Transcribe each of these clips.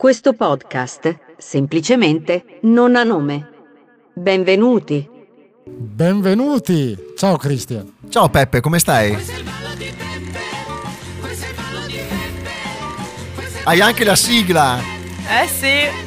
Questo podcast semplicemente non ha nome. Benvenuti. Benvenuti. Ciao Cristian. Ciao Peppe, come stai? Hai anche la sigla. Sì.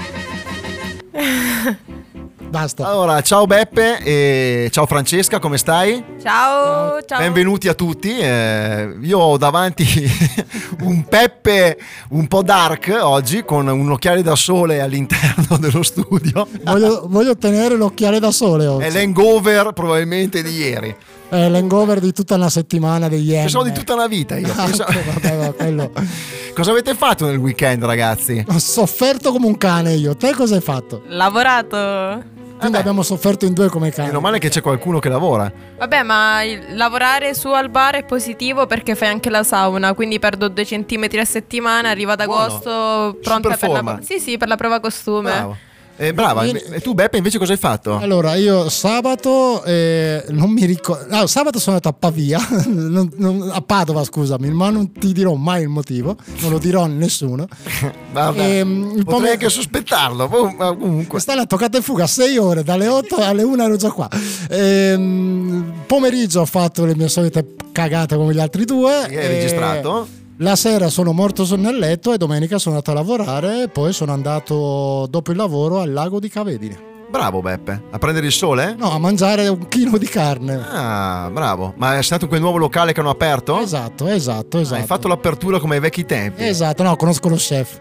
Basta. Allora, ciao Beppe e ciao Francesca, come stai? Ciao. Benvenuti a tutti. Io ho davanti un Peppe un po' dark oggi, con un occhiale da sole all'interno dello studio. Voglio tenere l'occhiale da sole oggi. È l'hangover probabilmente di ieri. È l'hangover di tutta una settimana degli anni. Pensavo di tutta una vita io. Quello. Cosa avete fatto nel weekend, ragazzi? Ho sofferto come un cane io. Te cosa hai fatto? Lavorato. Quindi abbiamo sofferto in due come cani. Meno male che c'è qualcuno che lavora. Vabbè, ma lavorare su al bar è positivo perché fai anche la sauna, quindi perdo 2 centimetri a settimana, arrivo ad agosto pronta per forma. per la prova costume. Bravo. Brava. E tu Beppe invece cosa hai fatto? Allora io sabato non mi ricordo. Sabato sono andato a Pavia, a Padova, scusami, ma non ti dirò mai il motivo, non lo dirò a nessuno. Vabbè, potrei anche sospettarlo, ma comunque. Sta là, toccata e fuga, 6 ore, dalle 8 alle 1 ero già qua. Pomeriggio ho fatto le mie solite cagate come gli altri due. Hai registrato? La sera sono morto nel letto e domenica sono andato a lavorare e poi sono andato dopo il lavoro al lago di Cavedine. Bravo Beppe, a prendere il sole? No, a mangiare 1 chilo di carne. Ah, bravo. Ma sei stato in quel nuovo locale che hanno aperto? Esatto. Hai fatto l'apertura come ai vecchi tempi? Esatto, no, conosco lo chef.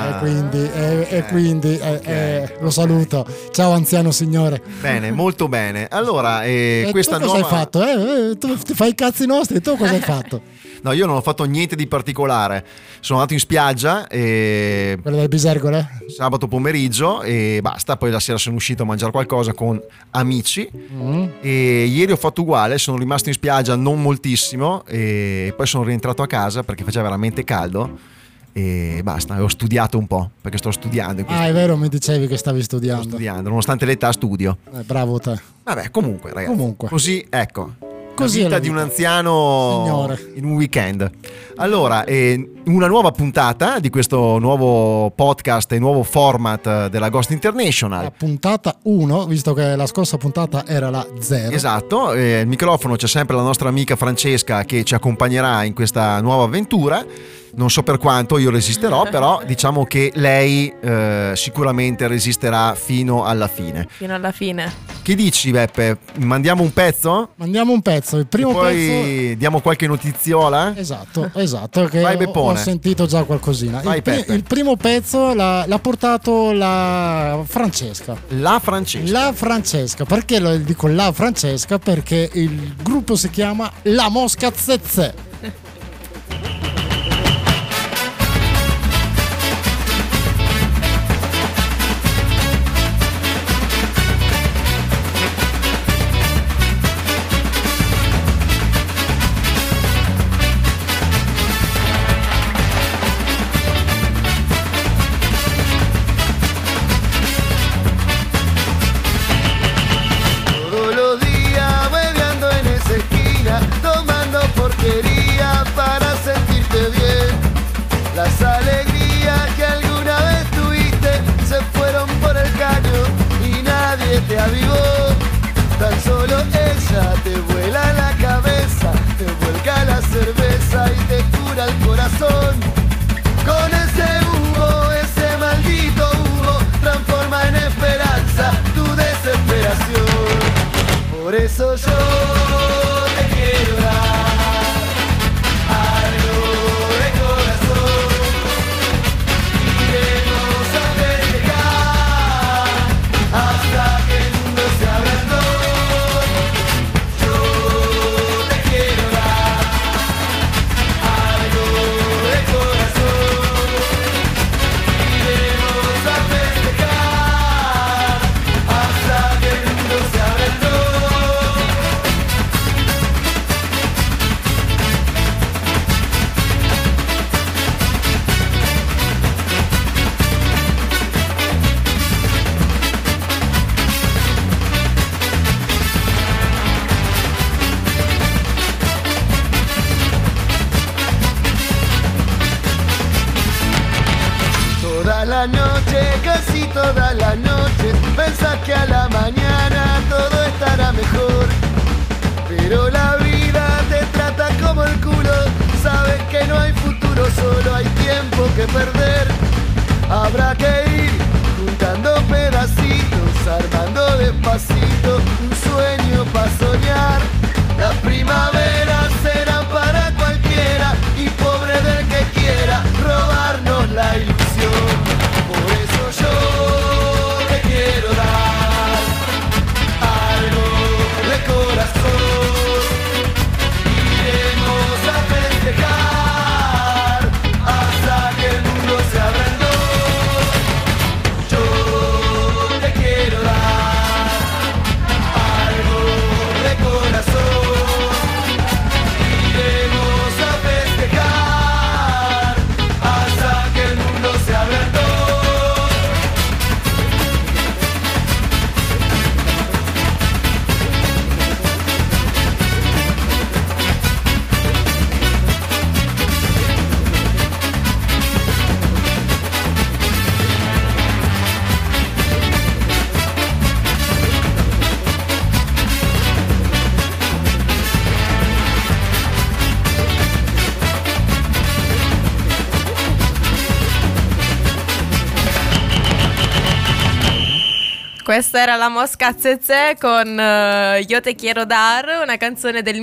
E quindi lo saluto. Ciao anziano signore. Bene, molto bene. Allora, questa tu cosa nuova... hai fatto? Tu ti fai i cazzi nostri, tu cosa hai fatto? No, io non ho fatto niente di particolare. Sono andato in spiaggia Quella del Bisergole? sabato pomeriggio e basta. Poi la sera sono uscito a mangiare qualcosa con amici. E ieri ho fatto uguale. Sono rimasto in spiaggia non moltissimo e poi sono rientrato a casa perché faceva veramente caldo. E basta, ho studiato un po' perché sto studiando. È vero, mi dicevi che stavi studiando. Sto studiando, nonostante l'età studio. Bravo te. Vabbè, comunque, ragazzi. Comunque. Così, ecco. Così la è vita la di un vita. anziano Signore. in un weekend. Allora, una nuova puntata di questo nuovo podcast e nuovo format della Ghost International. La puntata 1, visto che la scorsa puntata era la 0. Esatto, il microfono c'è sempre la nostra amica Francesca che ci accompagnerà in questa nuova avventura. Non so per quanto io resisterò, però diciamo che lei sicuramente resisterà fino alla fine. Fino alla fine. Che dici Beppe? Mandiamo un pezzo? Mandiamo un pezzo, il primo E poi pezzo. diamo qualche notiziola? Esatto, che Vai, ho Beppone. sentito già qualcosina. Vai, Peppe. Il primo pezzo l'ha portato la Francesca. La Francesca. La Francesca, perché lo dico la Francesca? Perché il gruppo si chiama La Mosca Zezze. Todos los días bebiendo en esa esquina, tomando porquería para sentirte bien. Las alegrías que alguna vez tuviste se fueron por el caño y nadie te avivó. Tan solo ella te vuela la cabeza, te vuelca la cerveza y te cura el corazón. Con ese humo, ese maldito humo, transforma en esperanza tu desesperación. Por eso yo te quiero dar algo de corazón. Iremos a festejar hasta que el mundo se abra en dos. Yo te quiero dar algo de corazón. Iremos a festejar hasta que el mundo se abra en dos. la noche, casi toda la noche, pensás que a la mañana todo estará mejor. Pero la vida te trata como el culo, sabes que no hay futuro, solo hay tiempo que perder. Habrá que ir juntando pedacitos, armando despacito un sueño para soñar. Las primaveras serán para cualquiera y pobre del que quiera robarnos la ilusión. Por eso yo te quiero dar algo de corazón. Iremos a festejar hasta que el mundo se abra en dos. Yo te quiero dar algo de corazón. Iremos a festejar hasta que el mundo se abra en dos. Questa era la Mosca Zezé con Io te quiero dar, una canzone del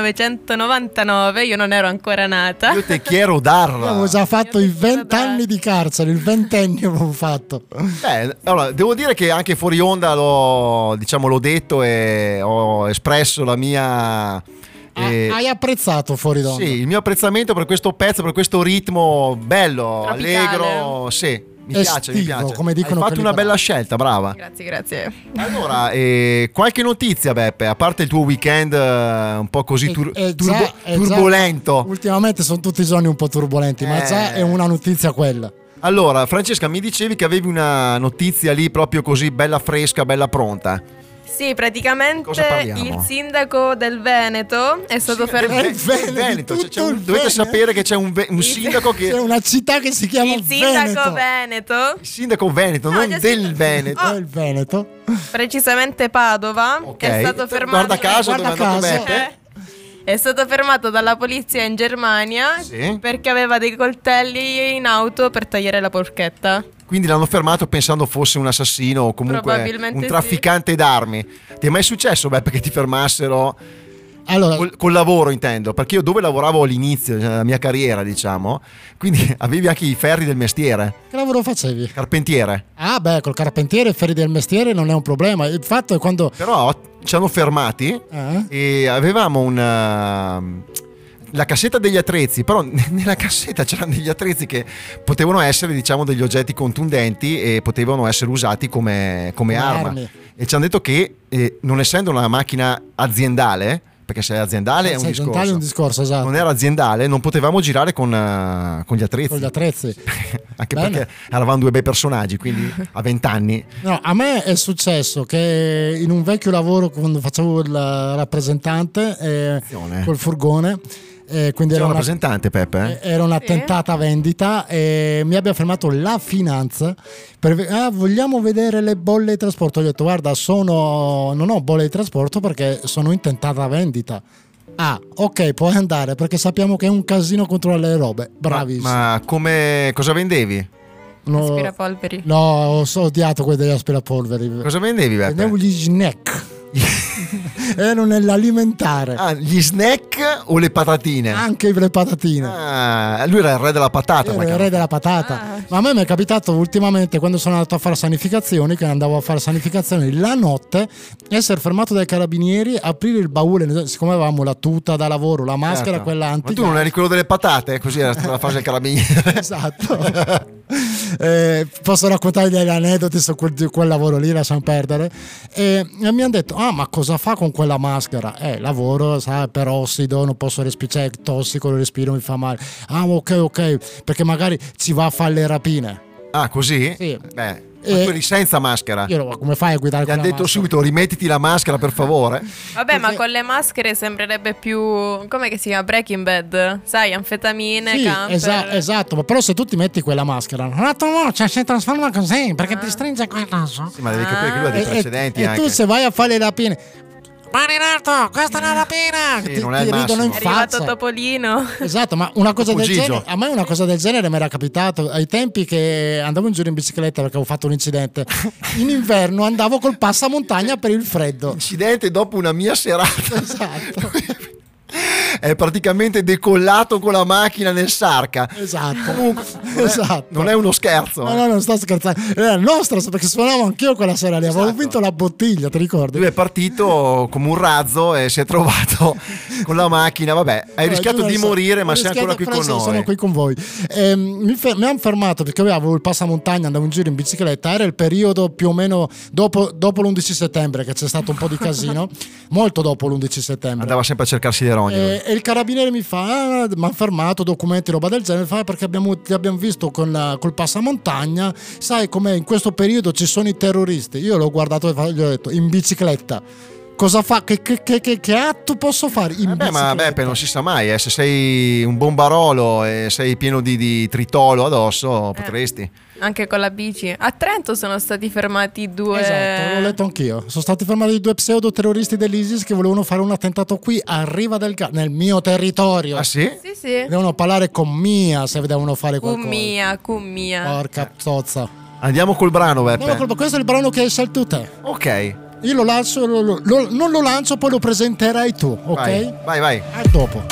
1999, io non ero ancora nata. Io te quiero dar. Abbiamo già fatto i 20 anni di carcere, il ventennio avevo fatto. Allora, devo dire che anche fuori onda l'ho detto e ho espresso la mia... Hai apprezzato fuori d'onda? Sì, il mio apprezzamento per questo pezzo, per questo ritmo bello, Tropicale. Allegro, sì. Mi piace, mi Estivo, piace. come dicono Hai fatto quelli una bella bravi. scelta, brava. Grazie. Allora, qualche notizia, Beppe, a parte il tuo weekend un po' così turbolento. Già, ultimamente sono tutti i giorni un po' turbolenti, ma già è una notizia quella. Allora, Francesca, mi dicevi che avevi una notizia lì proprio così bella fresca, bella pronta. Sì, praticamente Cosa parliamo? il sindaco del Veneto è stato fermato. Veneto, tutto il dovete Veneto. sapere che c'è un sindaco che... C'è una città che si chiama Il sindaco Veneto. Veneto, Il sindaco Veneto, No, non già del sì. Veneto. È il Veneto. precisamente Padova, Ok. è stato fermato. Guarda caso dove è Guarda andato caso. Beppe. È stato fermato dalla polizia in Germania Sì. perché aveva dei coltelli in auto per tagliare la porchetta. Quindi l'hanno fermato pensando fosse un assassino o comunque Probabilmente un sì. trafficante d'armi. Ti è mai successo, Beppe, che ti fermassero Allora, col lavoro, intendo? Perché io dove lavoravo all'inizio della mia carriera, diciamo, quindi avevi anche i ferri del mestiere, che lavoro facevi? carpentiere. Ah beh, col carpentiere e ferri del mestiere non è un problema. Il fatto è quando... Però ci hanno fermati e avevamo la cassetta degli attrezzi, però nella cassetta c'erano degli attrezzi che potevano essere, diciamo, degli oggetti contundenti e potevano essere usati come arma. armi. E ci hanno detto che non essendo una macchina aziendale, perché se è aziendale è un Aziendale è un discorso, esatto. non era aziendale, non potevamo girare con gli attrezzi. Con gli attrezzi. Anche Bene. perché eravamo due bei personaggi, quindi a 20 anni. No, a me è successo che in un vecchio lavoro, quando facevo il rappresentante col furgone, quindi C'è era un una, rappresentante, Peppe? era una tentata vendita e mi abbia fermato la finanza vogliamo vedere le bolle di trasporto. Ho detto guarda, non ho bolle di trasporto perché sono in tentata vendita. Ah, ok, puoi andare perché sappiamo che è un casino controllare le robe. Bravissimo. Ma cosa vendevi? No, Aspirapolveri. no, ho odiato quelli degli aspirapolveri. Cosa vendevi, Beppe? Vendevo gli snack. Ero nell'alimentare. Ah, gli snack o le patatine? Anche le patatine. Ah, lui era il re della patata. Ero il re della patata. Ma a me mi è capitato ultimamente, quando sono andato a fare sanificazioni, che andavo a fare sanificazioni la notte, essere fermato dai carabinieri, aprire il baule, siccome avevamo la tuta da lavoro, la maschera, Certo. quella Ma anti. tu non eri quello delle patate? Così era stata la fase del carabiniere. Esatto. Posso raccontare degli aneddoti su quel lavoro lì, lasciamo perdere. E mi hanno detto: ah, ma cosa fa con quella maschera? Lavoro, sai, per ossido, non posso respirare, è tossico, lo respiro, mi fa male. Ah, ok, perché magari ci va a fare le rapine. Ah, così? Sì. Beh, Ma tu eri senza maschera. Io come fai a guidare Ti con hanno la detto maschera? subito rimettiti la maschera per favore. Vabbè, ma con le maschere sembrerebbe più, come che si chiama, Breaking Bad, sai, anfetamine, Sì, camper. esatto, ma però se tu ti metti quella maschera, la tua voce si trasforma così perché ti stringe qua il naso. Sì, ma devi capire che lui ha dei precedenti e anche. tu se vai a fare le rapine, Marinato, questa è una rapina! Sì, ti non è il ridono in massimo. È arrivato faccia. Topolino. Esatto, ma una cosa del Gigio. genere, a me una cosa del genere mi era capitato ai tempi che andavo in giro in bicicletta perché avevo fatto un incidente. In inverno andavo col passamontagna per il freddo. Incidente dopo una mia serata. Esatto. È praticamente decollato con la macchina nel Sarca. Esatto. Comunque, Esatto. non è uno scherzo. No, non sto scherzando. Era il nostro, perché suonavo anch'io quella sera lì. Avevo Esatto. vinto la bottiglia, ti ricordi? Lui è partito come un razzo e si è trovato con la macchina. Vabbè, hai rischiato di morire, ma sei ancora qui con noi. Sono qui con voi. Mi hanno fermato perché avevo il passamontagna, andavo in giro in bicicletta. Era il periodo più o meno dopo l'11 settembre, che c'è stato un po' di casino. Molto dopo l'11 settembre. Andava sempre a cercarsi le rogne. E il carabiniere mi fa: mi ha fermato, documenti, roba del genere. Fa, perché ti abbiamo visto col passamontagna. Sai com'è? In questo periodo ci sono i terroristi. Io l'ho guardato e gli ho detto: in bicicletta. Cosa fa? Che atto posso fare in Vabbè, ma bicicletta? Beppe, non si sa mai, se sei un bombarolo e sei pieno di tritolo addosso, potresti. Anche con la bici. A Trento sono stati fermati due. Esatto, l'ho letto anch'io. Sono stati fermati due pseudo terroristi dell'ISIS che volevano fare un attentato qui a Riva del Garda, nel mio territorio. Ah sì? Sì, sì. Devono parlare con Mia se devono fare qualcosa. Cummia. Porca zozza. Andiamo col brano, Beppe. No, questo è il brano che hai scelto te. Ok, Io lo lancio, non lo lancio, poi lo presenterai tu, ok? vai. A dopo.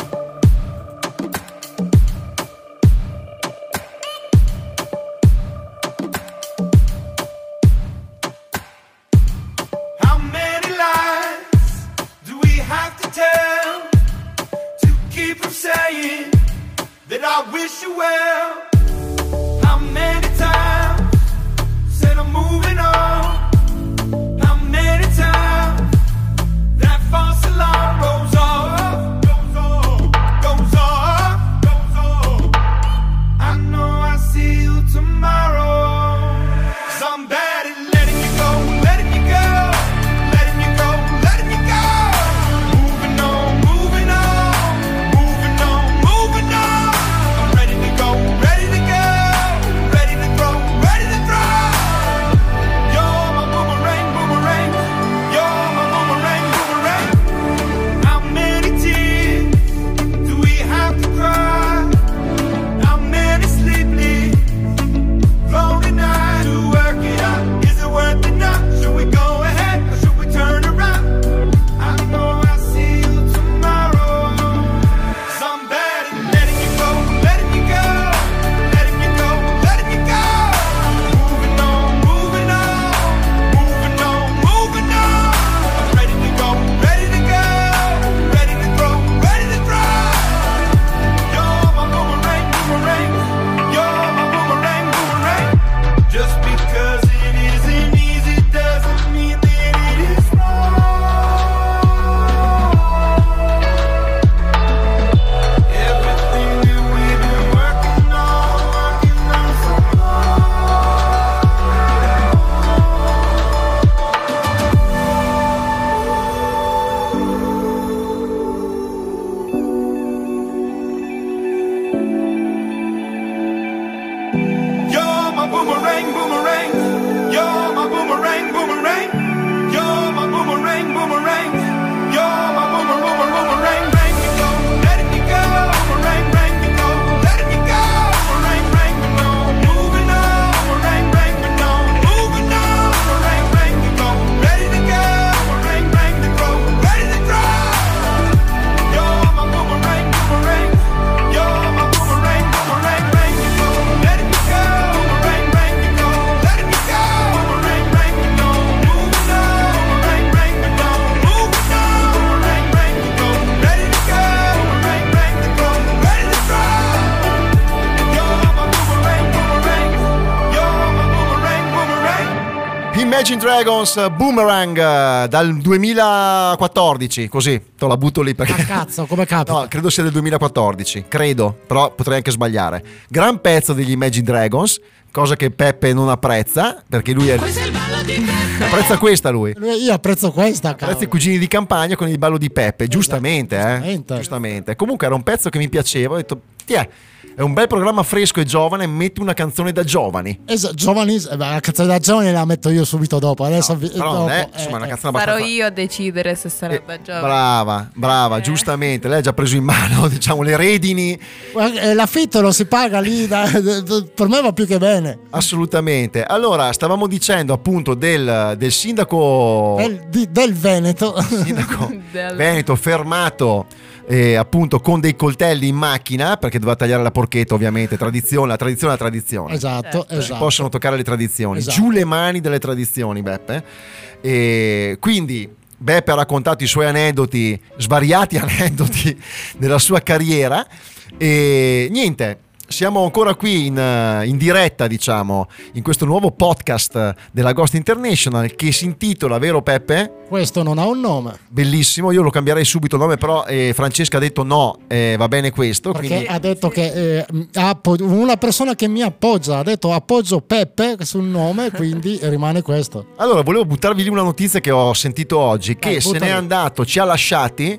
How many lies do we have to tell to keep from saying that I wish you well? How many times said I'm moving on? How many times that false alarm goes off, goes off, goes off, goes off? I know I see you tomorrow. 'Cause I'm bad at letting you go, letting you go, letting you go, letting you go. Moving on, moving on, moving on, moving on. I'm ready to go, ready to go, ready to throw, ready to throw. You're my boomerang, boomerang. You're my boomerang, boomerang. How many tears do we have to cry? How many sleepless lonely nights to work it up? Is it worth it now? Should we go ahead or should we turn around? I know I'll see you tomorrow. 'Cause I'm bad at letting you go, letting you go, letting you go, letting you go. Moving on, moving on, moving on, moving on. I'm ready to go, ready to go, ready to throw, ready to throw. You're my boomerang, boomerang. You're my boomerang, boomerang. Just because it isn't easy doesn't mean that it is wrong. Everything that we've been working on so You're my boomerang, boomerang. You're my boomerang, boomerang. You're my boomerang, boomerang. You're my boomerang, bang you go, letting you go, boomerang, bang you go, letting you go, boomerang, bang you go, moving on, boomerang, bang you go, moving on, boomerang, bang you go, ready to go, boomerang, bang to throw, ready to throw. You're my boomerang, boomerang. You're my boomerang, boomerang, bang you go, letting you go, boomerang, bang you go, letting you go, boomerang, bang you go, moving on, boomerang, bang you go, moving on, boomerang, bang you go, ready to go, boomerang, bang to throw, ready to throw. You're my boomerang, boomerang. You're my boomerang, boomerang. Imagine Dragons Boomerang dal 2014, così te la butto lì perché Ah, cazzo, come capita? no, credo sia del 2014, credo, però potrei anche sbagliare. Gran pezzo degli Imagine Dragons cosa che Peppe non apprezza, perché lui apprezza questa lui. Io apprezzo questa, Apprezza i cugini di campagna con il ballo di Peppe, giustamente. Giustamente. Comunque era un pezzo che mi piaceva, ho detto, è un bel programma fresco e giovane, metti una canzone da giovani. Giovani, la canzone da giovani la metto io subito dopo. Adesso però non è, insomma, una canzone abbastanza... Farò io a decidere se sarà da giovane. Brava, giustamente. Lei ha già preso in mano, diciamo, le redini. L'affitto lo si paga lì, per me va più che bene. Assolutamente. Allora, stavamo dicendo appunto del sindaco del Veneto. Sindaco Veneto fermato appunto con dei coltelli in macchina perché doveva tagliare la porchetta, ovviamente. La tradizione. Esatto. Si possono toccare le tradizioni. Esatto. Giù le mani delle tradizioni, Beppe. E quindi Beppe ha raccontato i suoi aneddoti, svariati aneddoti della sua carriera. E niente, siamo ancora qui in diretta, diciamo, in questo nuovo podcast della Ghost International che si intitola, vero Peppe? Questo non ha un nome. Bellissimo, io lo cambierei subito il nome, però Francesca ha detto no, va bene questo. Perché quindi... ha detto che una persona che mi appoggia ha detto appoggio Peppe sul nome, quindi rimane questo. Allora, volevo buttarvi lì una notizia che ho sentito oggi, che se n'è andato, ci ha lasciati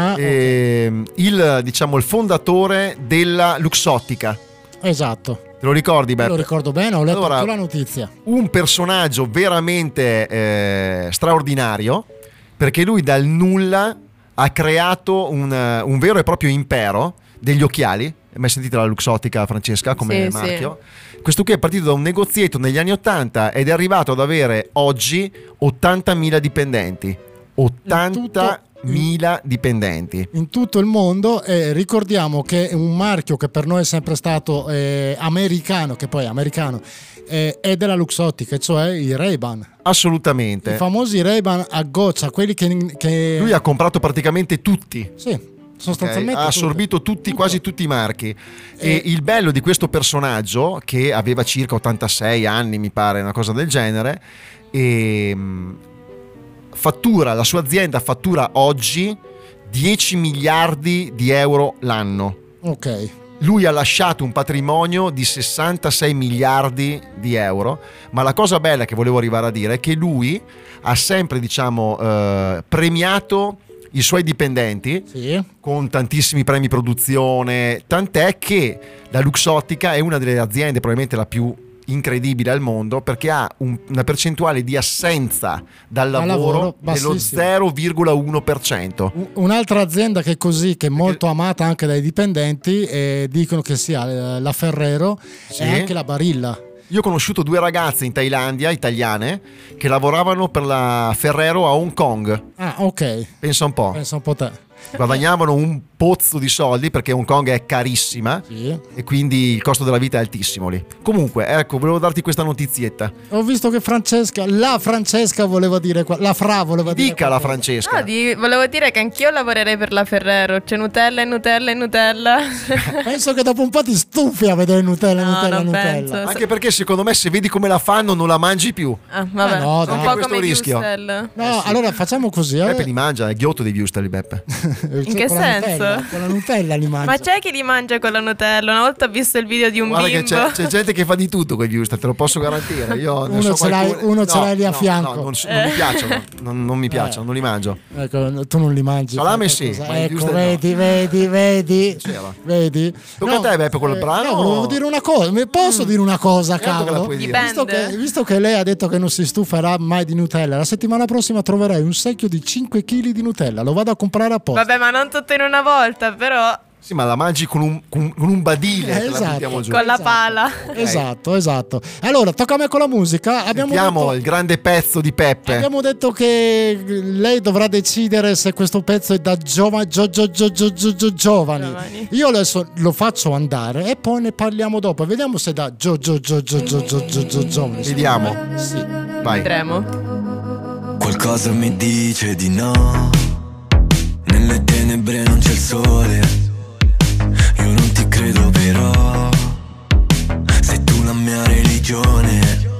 il fondatore della Luxottica. Esatto. Te lo ricordi, Beppe? Lo ricordo bene, ho letto la notizia. Un personaggio veramente straordinario, perché lui dal nulla ha creato un vero e proprio impero degli occhiali. Hai mai sentito la Luxottica, Francesca, come marchio? Sì. Questo qui è partito da un negozietto negli anni 80 ed è arrivato ad avere oggi 80.000 dipendenti. 80.000 dipendenti in tutto il mondo. Ricordiamo che è un marchio che per noi è sempre stato americano, che poi è americano, è della Luxottica, cioè i Ray-Ban. Assolutamente. I famosi Ray-Ban a goccia, quelli che lui ha comprato praticamente tutti. Sì, sostanzialmente ha assorbito quasi tutti i marchi. E il bello di questo personaggio, che aveva circa 86 anni, mi pare, una cosa del genere, la sua azienda fattura oggi 10 miliardi di euro l'anno. Ok. Lui ha lasciato un patrimonio di 66 miliardi di euro, ma la cosa bella che volevo arrivare a dire è che lui ha sempre, premiato i suoi dipendenti con tantissimi premi produzione, tant'è che la Luxottica è una delle aziende probabilmente la più incredibile al mondo, perché ha una percentuale di assenza dal lavoro dello 0,1%. Un'altra azienda che è così, che è molto amata anche dai dipendenti, dicono che sia la Ferrero e anche la Barilla. Io ho conosciuto 2 ragazze in Thailandia, italiane, che lavoravano per la Ferrero a Hong Kong. Ah, ok. Pensa un po' te. Guadagnavano un pozzo di soldi, perché Hong Kong è carissima e quindi il costo della vita è altissimo lì. Comunque, ecco, volevo darti questa notizietta. Ho visto che la Francesca voleva dire la Fra voleva dire. Dica la Francesca. No, volevo dire che anch'io lavorerei per la Ferrero. C'è Nutella e Nutella e Nutella. Penso che dopo un po' ti stufi a vedere Nutella. Non penso. Anche perché secondo me se vedi come la fanno non la mangi più. Vabbè, no, un po' questo come rischio. No, allora facciamo così. Beppe li mangia, è ghiotto dei Wustel, Beppe. In che senso? Con la Nutella li mangia. Ma c'è chi li mangia con la Nutella? Una volta ho visto il video di un bimbo. Che c'è gente che fa di tutto con gli Wustel, te lo posso garantire. Io uno ce l'hai lì a fianco. Non mi piacciono, non mi piacciono, non li mangio. Ecco, tu non li mangi. Salame sì, ma ecco, vedi. Tocca a te, Beppe, con il brano. No, volevo dire una cosa. Posso dire una cosa, cavolo? Visto che lei ha detto che non si stuferà mai di Nutella, la settimana prossima troverai un secchio di 5 kg di Nutella. Lo vado a comprare apposta. Vabbè, ma non tutto in una volta, però. Sì, ma la mangi con un badile, esatto, la buttiamo giù. Con la pala. Esatto. Allora, tocca a me con la musica. Sentiamo il grande pezzo di Peppe. Abbiamo detto che lei dovrà decidere se questo pezzo è da giovani. Io adesso lo faccio andare e poi ne parliamo dopo. Vediamo se da giovani. Vediamo. Sì. Vai. Vedremo. Qualcosa mi dice di no. Nelle tenebre non c'è il sole. Io non ti credo però. Sei tu la mia religione.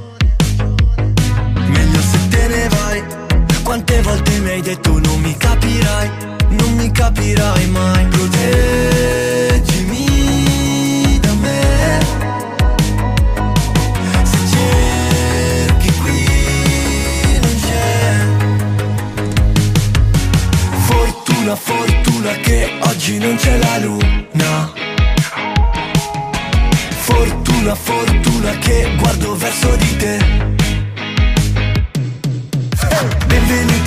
Meglio se te ne vai. Quante volte mi hai detto non mi capirai. Non mi capirai mai. Proteggimi da me.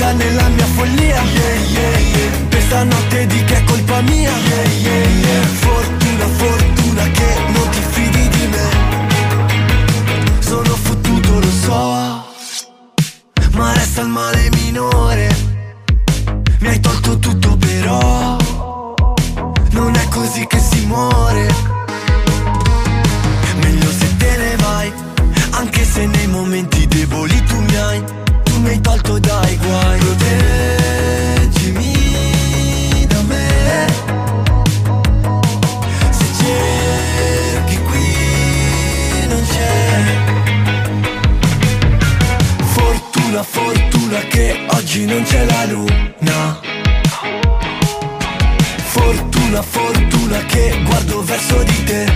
benvenuta nella mia follia. Questa notte di che è colpa mia. Fortuna, fortuna che non ti fidi di me. Sono fottuto, lo so, ma resta il male minore. Mi hai tolto tutto però non è così che si muore. Meglio se te ne vai, anche se nei momenti deboli tu mi hai tolto dai guai. Proteggimi da me, se cerchi qui non c'è. Fortuna, fortuna che oggi non c'è la luna. Fortuna, fortuna che guardo verso di te.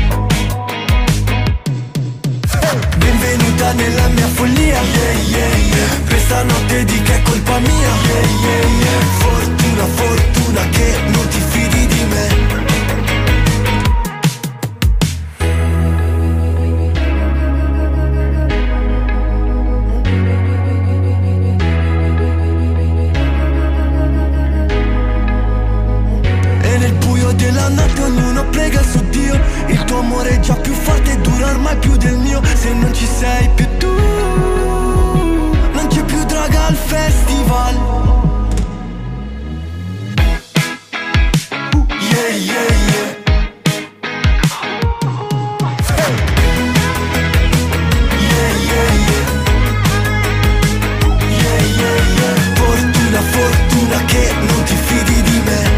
Benvenuta nella mia follia. Questa notte di che è colpa mia. Fortuna, fortuna che non ti fidi di me. Della notte ognuno prega su Dio. Il tuo amore è già più forte e dura ormai più del mio. Se non ci sei più tu, non c'è più droga al festival. Yeah, yeah, yeah. Yeah, yeah, yeah. Yeah, yeah, yeah. Fortuna, fortuna che non ti fidi di me.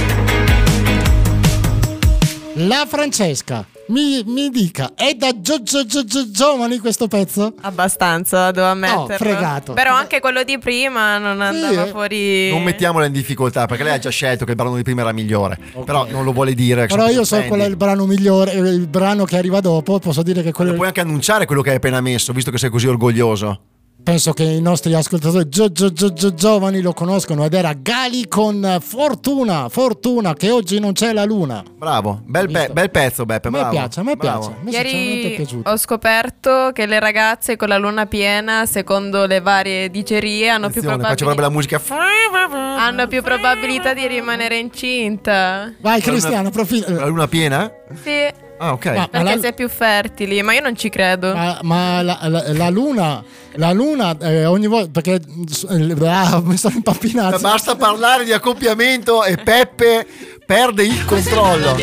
La Francesca, mi dica, è da giovani questo pezzo? Abbastanza, devo ammetterlo. No, fregato. Però anche quello di prima non andava fuori. Non mettiamola in difficoltà, perché lei ha già scelto che il brano di prima era migliore. Okay. Però non lo vuole dire. Però io so qual è il brano migliore, il brano che arriva dopo. Posso dire che quello. Puoi anche annunciare quello che hai appena messo, visto che sei così orgoglioso. Penso che i nostri ascoltatori giovani lo conoscono, ed era Gali con Fortuna, che oggi non c'è la luna. Bravo, bel pezzo, Beppe. A me piace, Ieri ho scoperto che le ragazze con la luna piena, secondo le varie dicerie, hanno più la musica. Hanno più probabilità di rimanere incinta. Vai Cristiano, approfitta. La luna piena? Sì. Ah, ok. Perché si è più fertili, ma io non ci credo. Ma la luna ogni volta, perché mi sono impappinato. Basta parlare di accoppiamento e Peppe perde il controllo.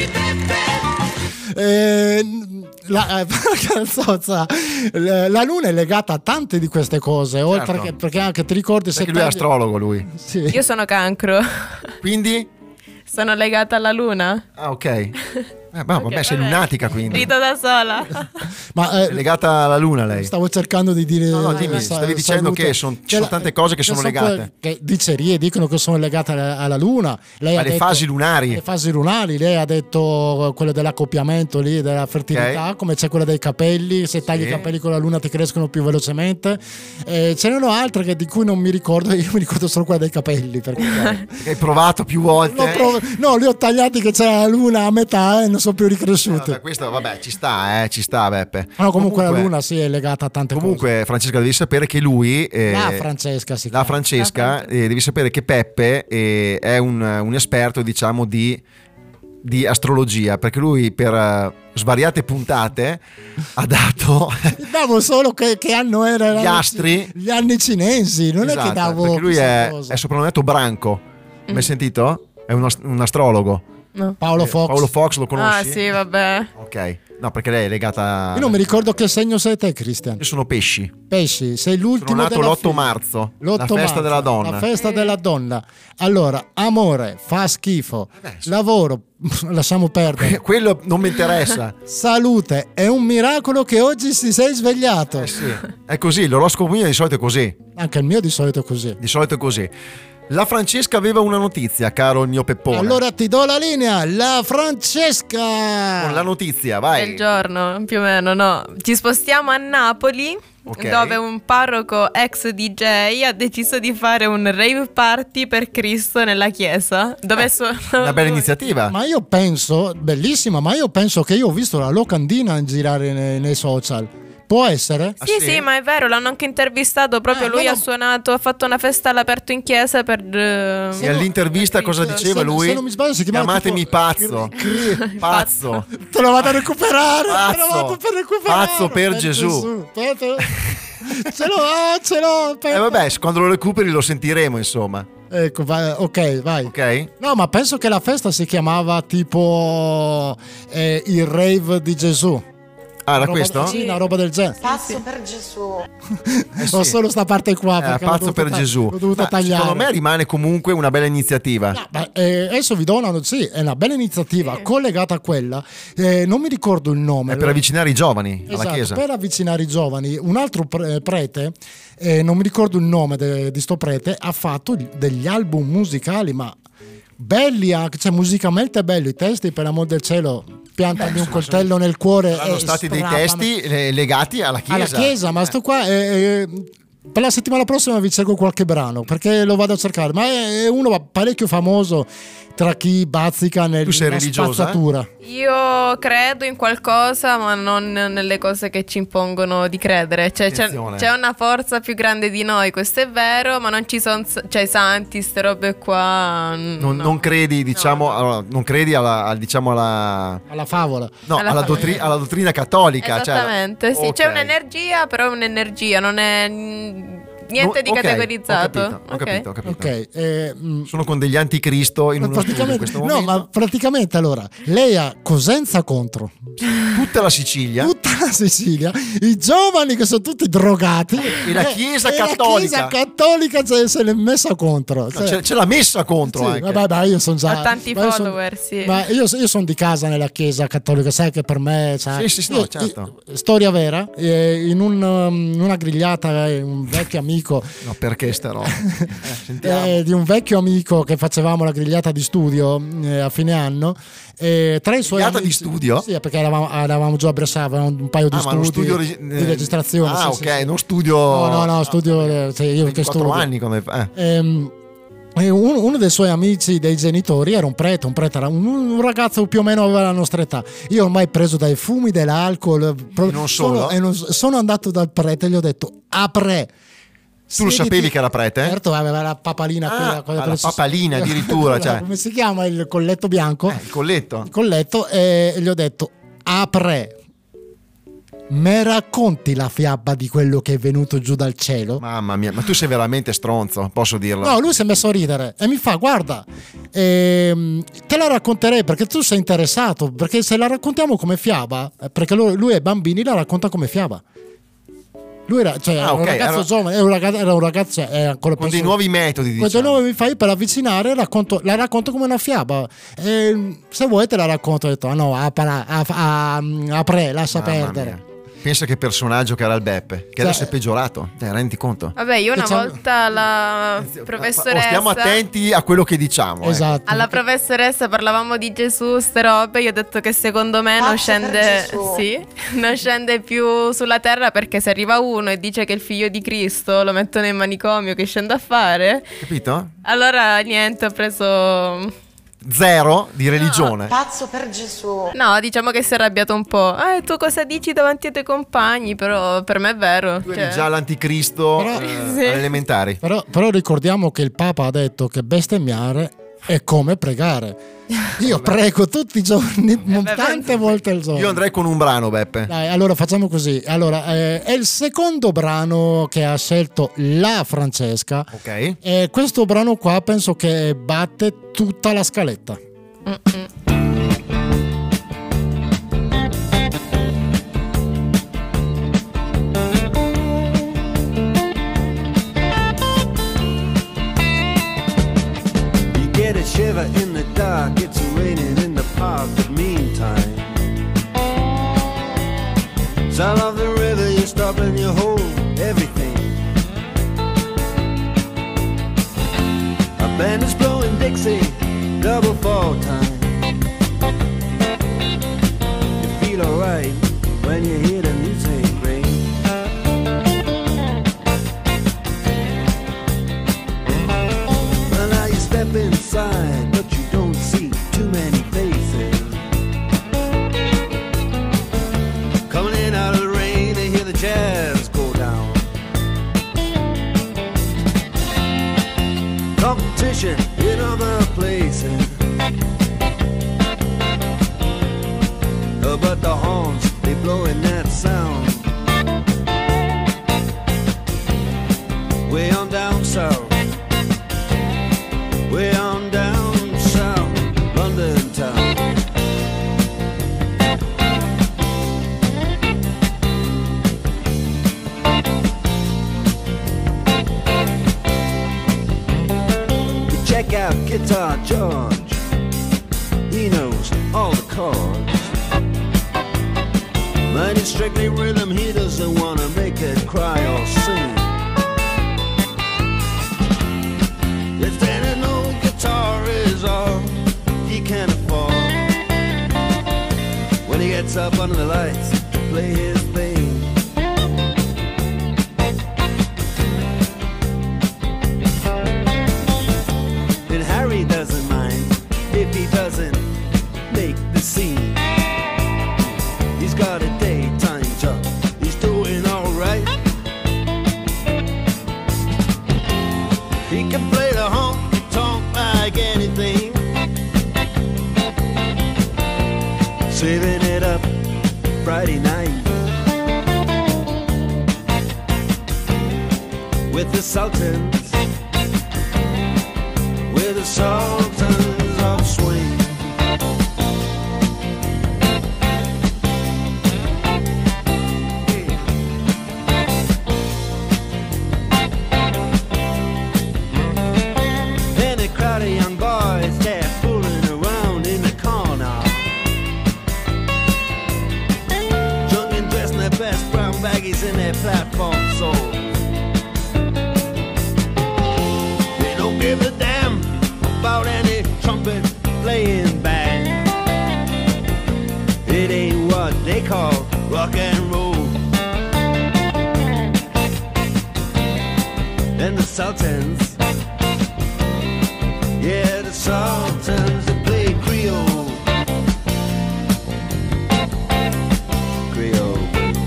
La luna è legata a tante di queste cose, oltre certo. che perché anche ti ricordi perché lui è astrologo lui. Sì. Io sono Cancro. Quindi? Sono legata alla luna. Ah, ok. Vabbè, sei lunatica quindi. Rido da sola. Ma è legata alla luna lei. Stavo cercando di dire. No, dimmi, stavi dicendo che ci sono tante cose che sono legate. Che dicerie dicono che sono legate alla luna. Lei alle fasi lunari. Le fasi lunari, lei ha detto quello dell'accoppiamento lì, della fertilità, okay. Come c'è quella dei capelli, se tagli i capelli con la luna ti crescono più velocemente. Ce n'erano altre di cui non mi ricordo, io mi ricordo solo quella dei capelli. Perché hai provato più volte? No, li ho tagliati che c'era la luna a metà e non sono più ricresciuti. Questo ci sta Beppe. No, comunque la luna sì è legata a tante cose. Comunque Francesca devi sapere che lui La Francesca devi sapere che Peppe è un esperto, diciamo, di astrologia, perché lui per svariate puntate ha dato davo solo che anno era gli astri, gli anni cinesi, non esatto, è che davo, perché lui è soprannominato Branco. Mai sentito? È un astrologo. No. Paolo Fox lo conosci? Ah sì, vabbè. Ok. No, perché lei è legata. Io non mi ricordo che segno sei te, Cristian. Io sono pesci, sei l'ultimo. Sono nato l'8 marzo, la festa della donna. La festa della donna. Allora, amore, fa schifo. Lavoro, lasciamo perdere. Quello non mi interessa. Salute, è un miracolo che oggi si sei svegliato. Sì. È così, l'oroscopo mio di solito è così. Anche il mio di solito è così. Di solito è così. La Francesca aveva una notizia, caro il mio Peppone. Allora ti do la linea, la Francesca. Con la notizia, vai. Del giorno, più o meno, no. Ci spostiamo a Napoli, okay. Dove un parroco ex DJ ha deciso di fare un rave party per Cristo nella chiesa. Dove una bella iniziativa. Ma io penso, bellissima, ma io penso che io ho visto la locandina girare nei social. Può essere? Ah, Sì, ma è vero, l'hanno anche intervistato. Proprio lui ha suonato, ha fatto una festa all'aperto in chiesa per. E all'intervista cosa diceva lui? Se non mi sbaglio si chiamava Chiamatemi tipo- pazzo. Pazzo. Te lo vado a recuperare. Pazzo. Te lo vado per recuperare. Pazzo per Gesù. Ce l'ho. Vabbè, quando lo recuperi lo sentiremo, insomma. Ecco, ok, vai. Ok? No, ma penso che la festa si chiamava tipo il rave di Gesù. Ah, era questo? Sì, una roba del genere. Pazzo per Gesù. Ho solo sta parte qua. perché l'ho Pazzo per dovuta- Gesù. L'ho dovuta Ma tagliare. secondo me rimane comunque una bella iniziativa. No, adesso vi do sì, è una bella iniziativa collegata a quella. Non mi ricordo il nome. È per avvicinare i giovani alla Esatto, chiesa. per avvicinare i giovani. Un altro prete, non mi ricordo il nome di sto prete, ha fatto degli album musicali, ma belli anche, cioè musicalmente belli. I testi, per l'amor del cielo, piantami un coltello nel cuore. Sono stati dei testi legati alla chiesa. Alla chiesa, ma sto qua per la settimana prossima vi cerco qualche brano, perché lo vado a cercare, ma è uno parecchio famoso tra chi bazzica Tu sei nella religiosa? spazzatura. Io credo in qualcosa, ma non nelle cose che ci impongono di credere. Cioè, Attenzione. c'è una forza più grande di noi, questo è vero, ma non ci sono i santi, ste robe qua. Non credi, diciamo, allora, non credi alla Alla favola. no, Alla alla, favola. alla dottrina cattolica. Esattamente, cioè, sì. C'è ok. un'energia, però è un'energia, non è niente di Ok, categorizzato. Ho capito. Ok, Sono con degli anticristo in uno studio in questo no, momento. ma praticamente allora lei ha Cosenza contro Tutta la Sicilia tutta la Sicilia, i giovani che sono tutti drogati e la Chiesa e cattolica. la Chiesa cattolica se l'è messa contro. No, ce l'ha messa contro Sì, anche. vabbè, io sono già Ha tanti ma io follower, sì. Ma io sono di casa nella chiesa cattolica, sai che per me Sì, no, certo. storia vera, in una grigliata un vecchio amico No, perché sta roba? Sentiamo. di un vecchio amico che facevamo la grigliata di studio a fine anno, tra i suoi Grigliata amici, di studio? Sì, perché eravamo giù a Brescia, avevamo un paio di Ma uno studi studio di registrazione. Ah, sì, ok, sì. non studio. No, studio, cioè io che 24 studio. anni quando E uno dei suoi amici dei genitori era un prete era un ragazzo più o meno aveva la nostra età. Io ormai preso dai fumi dell'alcol non solo? sono andato dal prete e gli ho detto apre. Tu lo sapevi che era prete? Certo, aveva la papalina la papalina addirittura, cioè. come si chiama il colletto bianco? Il colletto. Il colletto, e gli ho detto apre. Me racconti la fiaba di quello che è venuto giù dal cielo? Mamma mia, ma tu sei veramente stronzo, posso dirlo? No, lui si è messo a ridere e mi fa guarda, te la racconterei perché tu sei interessato, perché se la raccontiamo come fiaba, perché lui ai bambini la racconta come fiaba. Lui era, era un ragazzo giovane, era un ragazzo è ancora con dei nuovi metodi, con diciamo. dei nuovi fai per avvicinare, la racconto come una fiaba. Se vuoi te la racconto, ho detto no, apre, lascia Mamma perdere. mia. Pensa che personaggio che era il Beppe, che adesso è peggiorato, rendi conto? Vabbè, io una volta alla professoressa. Stiamo attenti a quello che diciamo. Esatto. Alla professoressa parlavamo di Gesù, ste robe. Io ho detto che secondo me non scende, non scende più sulla terra, perché se arriva uno e dice che è il figlio di Cristo, lo mettono in manicomio, che scende a fare? Capito? Allora niente, ho preso. Zero di religione. Pazzo per Gesù. No, diciamo che si è arrabbiato un po'. Tu cosa dici davanti ai tuoi compagni? Però per me è vero. Tu eri già l'anticristo alle elementari. Però ricordiamo che il Papa ha detto che bestemmiare è come pregare. Io prego tutti i giorni, tante volte al giorno. Io andrei con un brano, Beppe. Dai, allora facciamo così. Allora, è il secondo brano che ha scelto la Francesca. Ok. E questo brano qua penso che batte tutta la scaletta. Get a shiver in the dark, it's raining in the park, but meantime sound of the river, you stop and you hold everything. A band is blowing Dixie, double fall time. You feel alright when you hear the music ring. Well, now you step inside, but you don't see too many faces. Coming in out of the rain, they hear the jazz competition in other places. But the horns, they blowing that sound way on down south, way on down south, London town. Check out Guitar George, he knows all the chords. Mine is strictly rhythm, he doesn't wanna make it cry or sing. If then an old guitar is all he can afford, when he gets up under the lights to play his thing. And Harry doesn't mind if he doesn't make the scene. He's got a daytime job, he's doing alright. He can play the honky-tonk like anything, saving it up Friday night with the Sultans, with the Sultans of Swing. Crowd of young boys, they're fooling around in the corner, drunk and dressed in their best brown baggies in their platform soles. They don't give a damn about any trumpet playing band. It ain't what they call rock and roll. And the Sultans, yeah, the Sultans, they play Creole. Creole.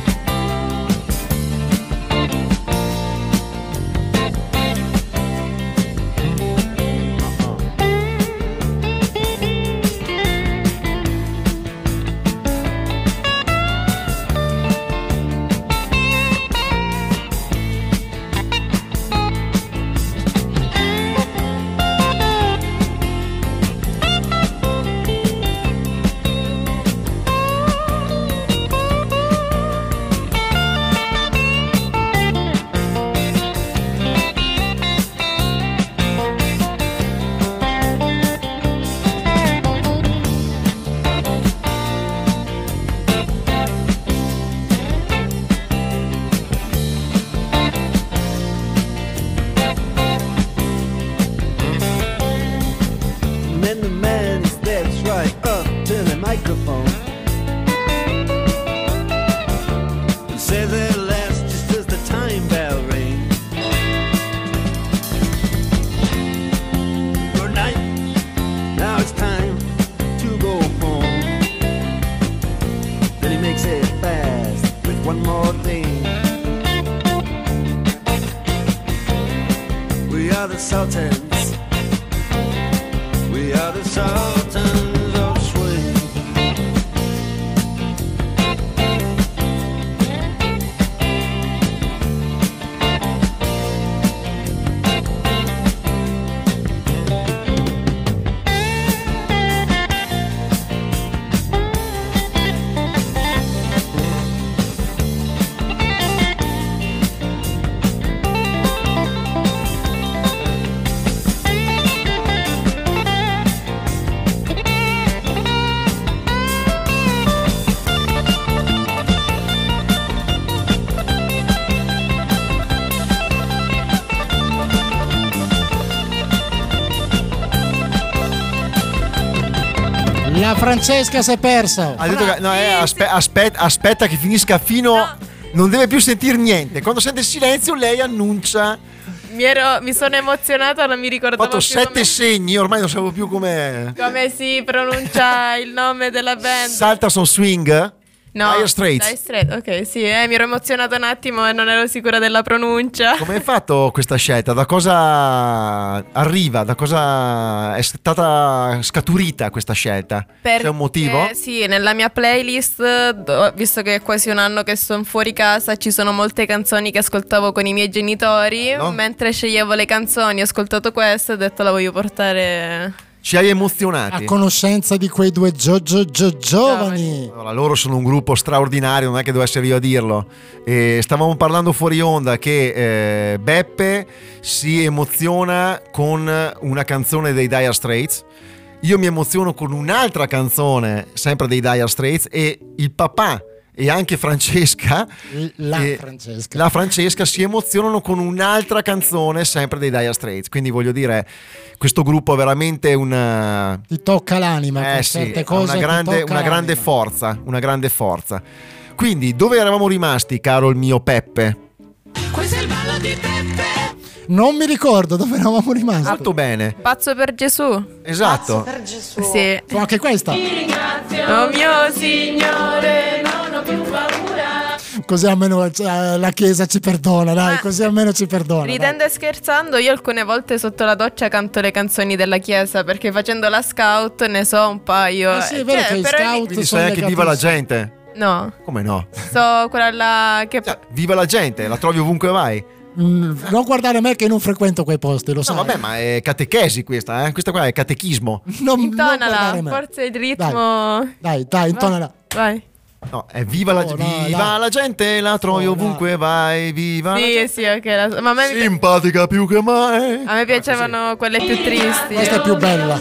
are the Sultans. We are the Sultans of Swing. La Francesca si è persa. Ha detto che, no, aspetta che finisca fino. No. Non deve più sentire niente. Quando sente il silenzio, lei annuncia. Mi sono emozionata, non mi ricordavo Ho fatto più 7 segni, ormai non sapevo più come si pronuncia il nome della band. Salta son swing. No, Dire Straits. Dire Straits, ok, sì, mi ero emozionata un attimo e non ero sicura della pronuncia. Come hai fatto questa scelta? Da cosa arriva? Da cosa è stata scaturita questa scelta? C'è un motivo? Sì, nella mia playlist, visto che è quasi un anno che sono fuori casa, ci sono molte canzoni che ascoltavo con i miei genitori. No? Mentre sceglievo le canzoni, ho ascoltato questa e ho detto la voglio portare. Ci hai emozionati? A conoscenza di quei due giovani. Allora, loro sono un gruppo straordinario, non è che devo essere io a dirlo. E stavamo parlando fuori onda che Beppe si emoziona con una canzone dei Dire Straits. Io mi emoziono con un'altra canzone, sempre dei Dire Straits, e il papà e anche Francesca, la Francesca si emozionano con un'altra canzone sempre dei Dire Straits. Quindi voglio dire, questo gruppo è veramente ti tocca l'anima con certe cose, una grande forza. Quindi dove eravamo rimasti, caro il mio Peppe? Questo è il ballo di Peppe. Non mi ricordo dove eravamo rimasti. Fatto bene. Pazzo per Gesù. Esatto. Pazzo per Gesù. Sì. Anche questa. Ti ringrazio, oh mio Signore, non ho più paura. Così almeno la chiesa ci perdona, dai, così almeno ci perdona. Ridendo e scherzando, io alcune volte sotto la doccia canto le canzoni della chiesa, perché facendo la scout ne so un paio. Sì, è vero che i scout quindi sai anche Viva la gente? No. Come no? So quella là che... Viva la gente, la trovi ovunque vai. Non guardare me che non frequento quei posti, lo sai. No, vabbè, ma è catechesi questa, questa qua è catechismo. Intonala, forse il ritmo. Dai, intonala. Vai. No, è viva la gente, la trovi ovunque vai, viva. Sì, ok. Ma a me simpatica più che mai. A me piacevano quelle più tristi. Questa è più bella.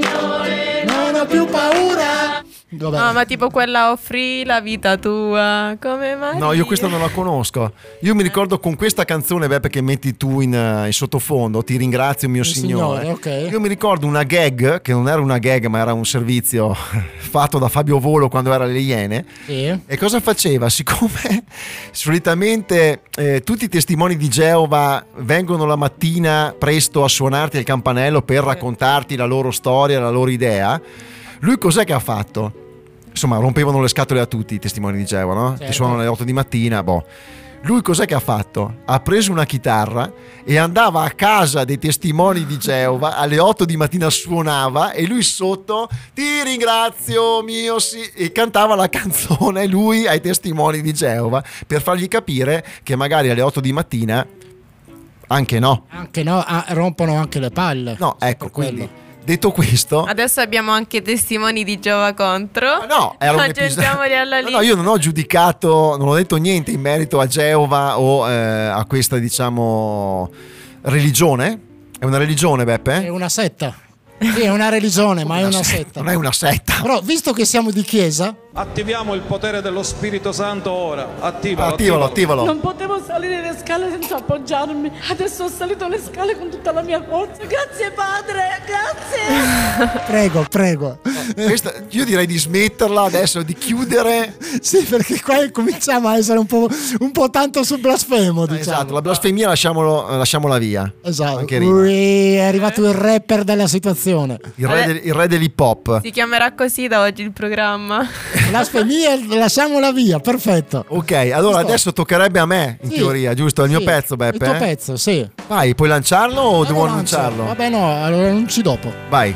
Non ho più paura. Vabbè. No, ma tipo quella offri la vita tua come mai? No, io questa non la conosco. Io mi ricordo con questa canzone, Beppe, che metti tu in sottofondo, Ti ringrazio mio Signore. Okay. Io mi ricordo una gag, che non era una gag ma era un servizio fatto da Fabio Volo quando era alle Iene. Sì. E cosa faceva? Siccome solitamente tutti i testimoni di Geova vengono la mattina presto a suonarti il campanello per raccontarti la loro storia, la loro idea, lui cos'è che ha fatto? Insomma, rompevano le scatole a tutti i testimoni di Geova, no? Certo. Ti suonano alle 8 di mattina, boh. Lui cos'è che ha fatto? Ha preso una chitarra e andava a casa dei testimoni di Geova, alle 8 di mattina suonava e lui sotto Ti ringrazio mio e cantava la canzone lui ai testimoni di Geova per fargli capire che magari alle 8 di mattina anche no, rompono anche le palle. No, ecco, quindi detto questo, adesso abbiamo anche testimoni di Geova contro. No, era un aggiungiamoli alla lista. No, io non ho giudicato, non ho detto niente in merito a Geova o a questa, diciamo, religione. È una religione, Beppe? È una setta. Sì, è una religione, ma è una setta. Non è una setta. Però, visto che siamo di chiesa, attiviamo il potere dello Spirito Santo ora. Attivalo. Non potevo salire le scale senza appoggiarmi. Adesso ho salito le scale con tutta la mia forza. Grazie padre, grazie. Prego. Io direi di smetterla adesso, di chiudere. Sì, perché qua cominciamo a essere un po' tanto sul blasfemo, diciamo. Esatto, la blasfemia lasciamola via. Esatto. È arrivato il rapper della situazione. Il re dell'hip hop. Si chiamerà così da oggi il programma. Blasfemia, lasciamola via, perfetto. Ok, allora adesso toccherebbe a me, in teoria, giusto? È il mio pezzo, Beppe? Il tuo pezzo, sì. Vai, puoi lanciarlo o devo annunciarlo? Vabbè, no, allora annunci dopo. Vai.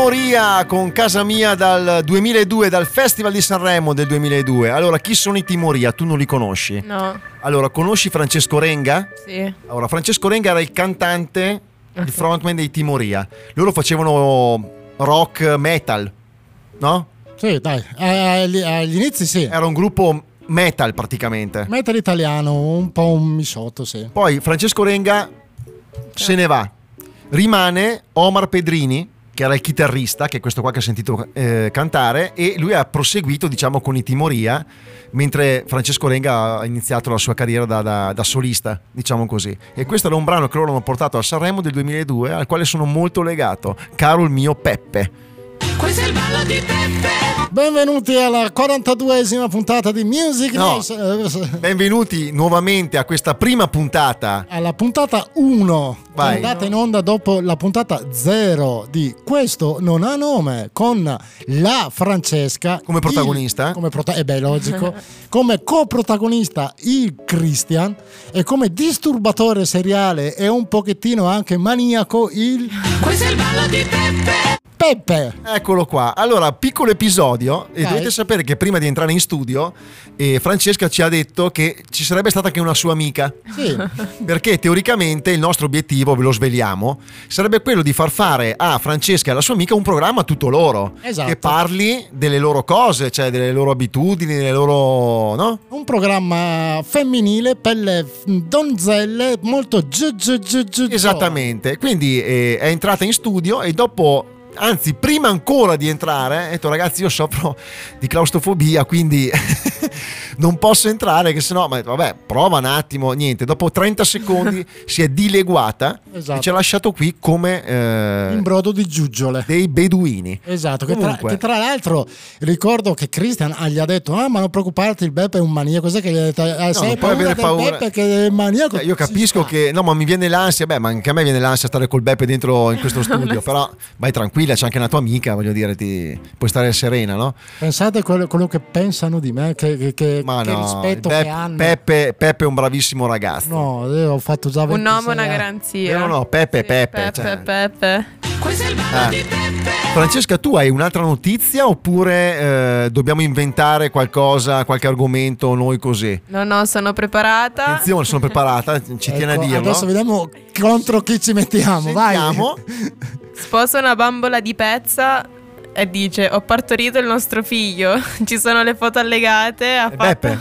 Moria con Casa Mia dal 2002, dal Festival di Sanremo del 2002. Allora, chi sono i Timoria? Tu non li conosci? No. Allora, conosci Francesco Renga? Sì. Allora, Francesco Renga era il cantante, il frontman dei Timoria. Loro facevano rock metal, no? Sì, dai, agli inizi sì. Era un gruppo metal praticamente. Metal italiano, un po' un misciotto, sì. Poi Francesco Renga se ne va. Rimane Omar Pedrini, che era il chitarrista, che è questo qua che ha sentito cantare, e lui ha proseguito, diciamo, con i Timoria, mentre Francesco Renga ha iniziato la sua carriera da solista, diciamo così. E questo era un brano che loro hanno portato a Sanremo del 2002, al quale sono molto legato. Caro il mio Peppe. Questo è il ballo di Peppe. Benvenuti alla 42esima puntata di Music Nation. Benvenuti nuovamente a questa prima puntata. Alla puntata 1, che è Vai. andata in onda dopo la puntata 0 di Questo non ha nome, con la Francesca Come protagonista? Logico. Come coprotagonista il Christian, e come disturbatore seriale e un pochettino anche maniaco il Questo è il ballo di Peppe. Peppe. Eccolo qua. Allora, piccolo episodio, e Dai. dovete sapere che prima di entrare in studio Francesca ci ha detto che ci sarebbe stata anche una sua amica. Sì. Perché teoricamente il nostro obiettivo, ve lo sveliamo, sarebbe quello di far fare a Francesca e alla sua amica un programma tutto loro. Esatto. Che parli delle loro cose, cioè delle loro abitudini, delle loro... no? Un programma femminile per le donzelle, molto giù. Esattamente. Quindi è entrata in studio e dopo... Anzi, prima ancora di entrare, ha detto: ragazzi, io soffro di claustrofobia, quindi non posso entrare, che sennò, ma vabbè, prova un attimo. Niente, dopo 30 secondi si è dileguata. Esatto. E ci ha lasciato qui come in brodo di giuggiole dei beduini. Esatto, Comunque. che tra l'altro ricordo che Christian gli ha detto: ma non preoccuparti, il Beppe è un maniaco. Cos'è che gli ha detto? Sei non puoi avere del paura. Beppe che è maniaco. Io capisco che no, ma mi viene l'ansia. Beh, ma anche a me viene l'ansia stare col Beppe dentro in questo studio. Però vai tranquilla, c'è anche una tua amica, voglio dire, puoi stare serena, no? Pensate quello che pensano di me, che Ma no, rispetto che hanno. Peppe è un bravissimo ragazzo. No, io ho fatto già 26 Un uomo, una anni. garanzia. No, Peppe, Sì, Peppe. Cioè. Peppe. Questo è il ballo di Peppe. Francesca, tu hai un'altra notizia oppure dobbiamo inventare qualcosa, qualche argomento noi così? No, sono preparata. Attenzione, sono preparata, ci tiene a Ecco, dirlo. adesso vediamo contro chi ci mettiamo. Sentiamo. Sposa una bambola di pezza e dice: ho partorito il nostro figlio. Ci sono le foto allegate. Beppe.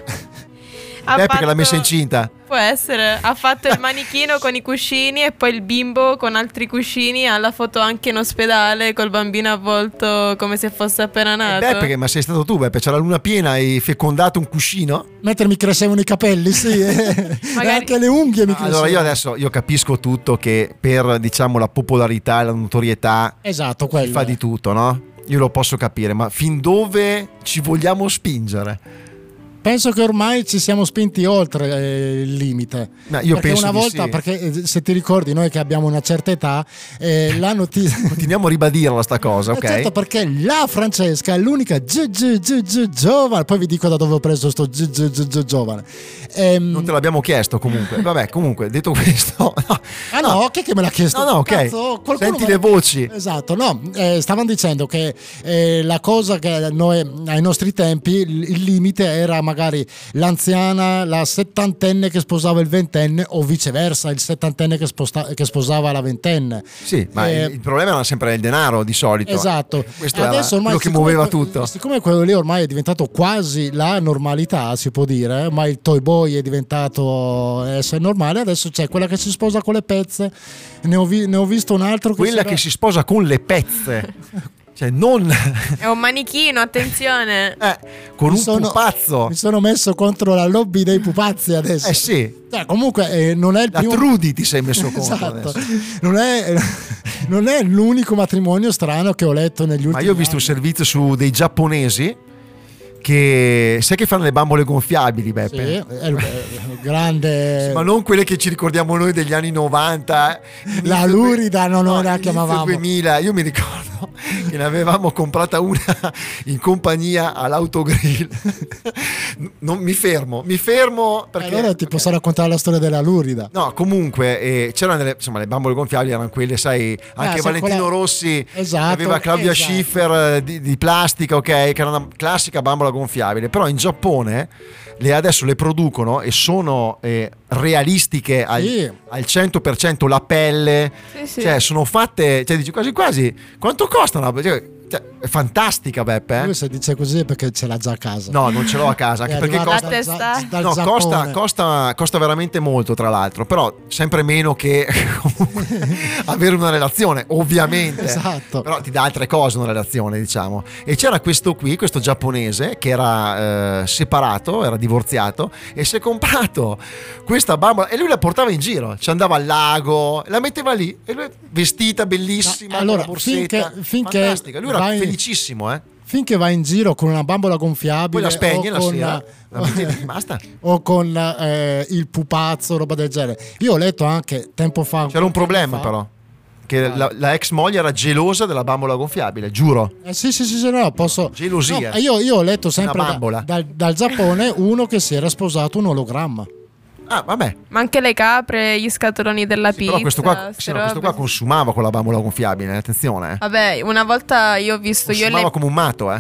Beppe che l'ha messa incinta. Può essere. Ha fatto il manichino con i cuscini e poi il bimbo con altri cuscini. Ha la foto anche in ospedale col bambino avvolto come se fosse appena nato. Beppe, ma sei stato tu, Beppe? C'è la luna piena, hai fecondato un cuscino? Mentre mi crescevano i capelli, sì, e anche le unghie mi crescevano. Allora io adesso capisco tutto che per, diciamo, la popolarità e la notorietà esatto, si quello fa di tutto, no? Io lo posso capire, ma fin dove ci vogliamo spingere? Penso che ormai ci siamo spinti oltre il limite. Ma io perché penso una di volta, sì. perché se ti ricordi, noi che abbiamo una certa età, la notizia. Continuiamo a ribadirla sta cosa, ok? Certo, perché la Francesca è l'unica giovane. Poi vi dico da dove ho preso sto giovane. Non te l'abbiamo chiesto comunque. Vabbè, comunque, detto questo. No. Ah no, chi è che me l'ha chiesto? No, ok. Cazzo, qualcuno Senti le voci. Esatto, no, stavano dicendo che la cosa che noi ai nostri tempi il limite era magari l'anziana, la settantenne che sposava il ventenne, o viceversa, il settantenne che sposava la ventenne. Sì, ma il problema era sempre il denaro di solito. Esatto. Questo era Adesso ormai, quello che muoveva tutto. Siccome quello lì ormai è diventato quasi la normalità, si può dire, ormai il toy boy è diventato essere normale, adesso c'è quella che si sposa con le pezze, ne ho visto un altro che quella che si sposa con le pezze. Cioè non È un manichino, attenzione. con un pupazzo. Mi sono messo contro la lobby dei pupazzi adesso. Sì. Comunque non è il La primo. Trudy ti sei messo contro Esatto. adesso. Non è l'unico matrimonio strano che ho letto negli ultimi Ma io ho visto un anni. servizio su dei giapponesi che sai che fanno le bambole gonfiabili, Beppe? Sì, è grande. Ma non quelle che ci ricordiamo noi degli anni 90. La lurida noi la chiamavamo. 2000. Io mi ricordo che ne avevamo comprata una in compagnia all'Autogrill. Non mi fermo perché allora ti posso raccontare la storia della lurida. No, comunque c'erano le bambole gonfiabili, erano quelle, sai, anche Valentino Rossi, esatto, aveva Claudia Schiffer di plastica, ok, che era una classica bambola gonfiabile. Però in Giappone adesso le producono e sono realistiche al 100%, la pelle, cioè sono fatte, cioè dici quasi quasi quanto costano, cioè, è fantastica, Beppe. Lui se dice così è perché ce l'ha già a casa. No, non ce l'ho a casa, anche perché costa veramente molto, tra l'altro, però sempre meno che avere una relazione, ovviamente. Esatto. Però ti dà altre cose una relazione, diciamo. E c'era questo giapponese che era separato, era divorziato e si è comprato questa bambola e lui la portava in giro, ci andava al lago, la metteva lì e lui vestita bellissima, allora, con la borsetta, finché fantastica. Lui era felicissimo, finché vai in giro con una bambola gonfiabile, poi la spegni la sera, basta. O con il pupazzo, roba del genere. Io ho letto anche tempo fa. C'era un problema però, che la ex moglie era gelosa della bambola gonfiabile, giuro. Sì, no, posso. Gelosia. No, io ho letto sempre dal Giappone uno che si era sposato un ologramma. Ah, vabbè. Ma anche le capre, gli scatoloni della pizza. Però questo qua consumava con la bambola gonfiabile, attenzione. Vabbè, una volta io ho visto consumava come un matto,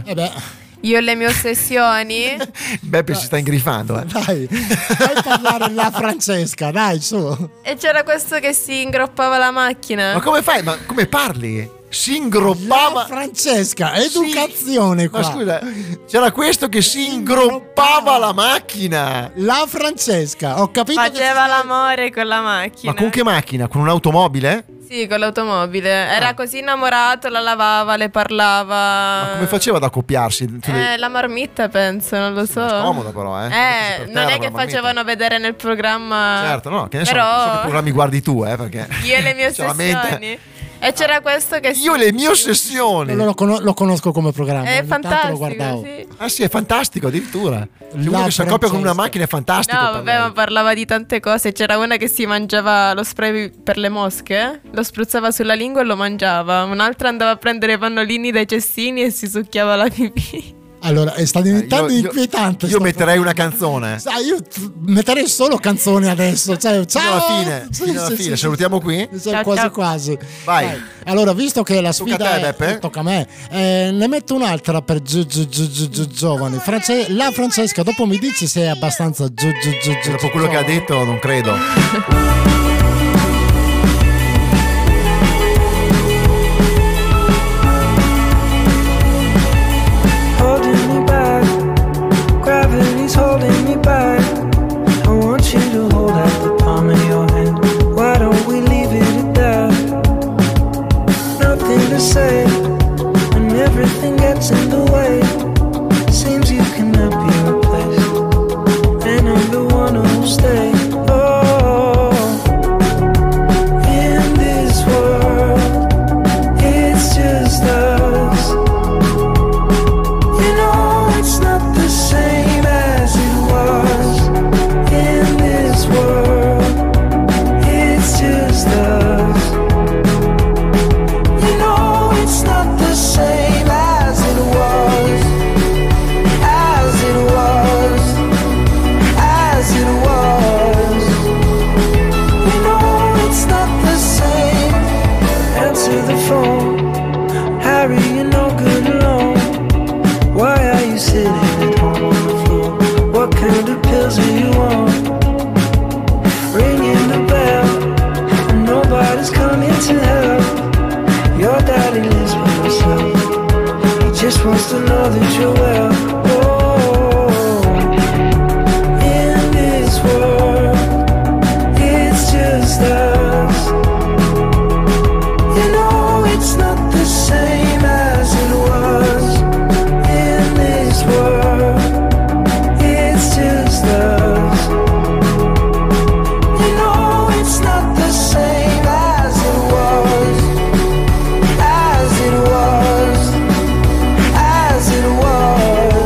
Io e le mie ossessioni. Beppe si sta ingrifando, Dai, fai parlare la Francesca, dai, su. E c'era questo che si ingroppava la macchina. Ma come fai? Ma come parli? Si ingroppava. La Francesca, educazione qua. Ma scusa, c'era questo che si ingroppava la macchina. La Francesca, ho capito. Faceva l'amore con la macchina. Ma con che macchina? Con un'automobile? Sì, con l'automobile. Era così innamorato, la lavava, le parlava. Ma come faceva ad accoppiarsi? La marmitta, penso, non lo so. È comodo però, non è che facevano vedere nel programma. Certo, no, che ne so che programmi guardi tu, perché io e le mie ossessioni. E c'era questo che io le mie ossessioni. Lo conosco come programma. È fantastico, lo guardavo. sì. Ah sì, è fantastico addirittura. Uno che si accoppia con una macchina è fantastico. No, vabbè, ma parlava di tante cose. C'era una che si mangiava lo spray per le mosche, lo spruzzava sulla lingua e lo mangiava. Un'altra andava a prendere i pannolini dai cestini e si succhiava la pipì. Allora, sta diventando inquietante. Io metterei una canzone. Io metterei solo canzoni adesso. Ciao. Fino alla fine. Salutiamo qui. Quasi. Vai. Allora, visto che la sfida tocca a me, ne metto un'altra per giovani. La Francesca, dopo mi dici se è abbastanza dopo quello che ha detto, non credo. Gravity's holding me back. I want you to hold out the palm of your hand. Why don't we leave it at that? Nothing to say, and everything gets in the way. Seems you cannot be replaced, and I'm the one who'll stay. Oh, in this world, it's just us. You know it's not the same as it was. In this world, it's just us. You know it's not the same as it was. As it was. As it was. You know it's not the same. Answer the phone. Harry, you're no good alone. Why are you sitting at home on the floor? What kind of pills are you on? Ringing the bell, and nobody's coming to help. Your daddy lives by himself. He just wants to know that you're well. Oh, in this world, it's just us. You know it's not the same as it was. In this world, it's just us. You know it's not the same as it was. As it was. As it was.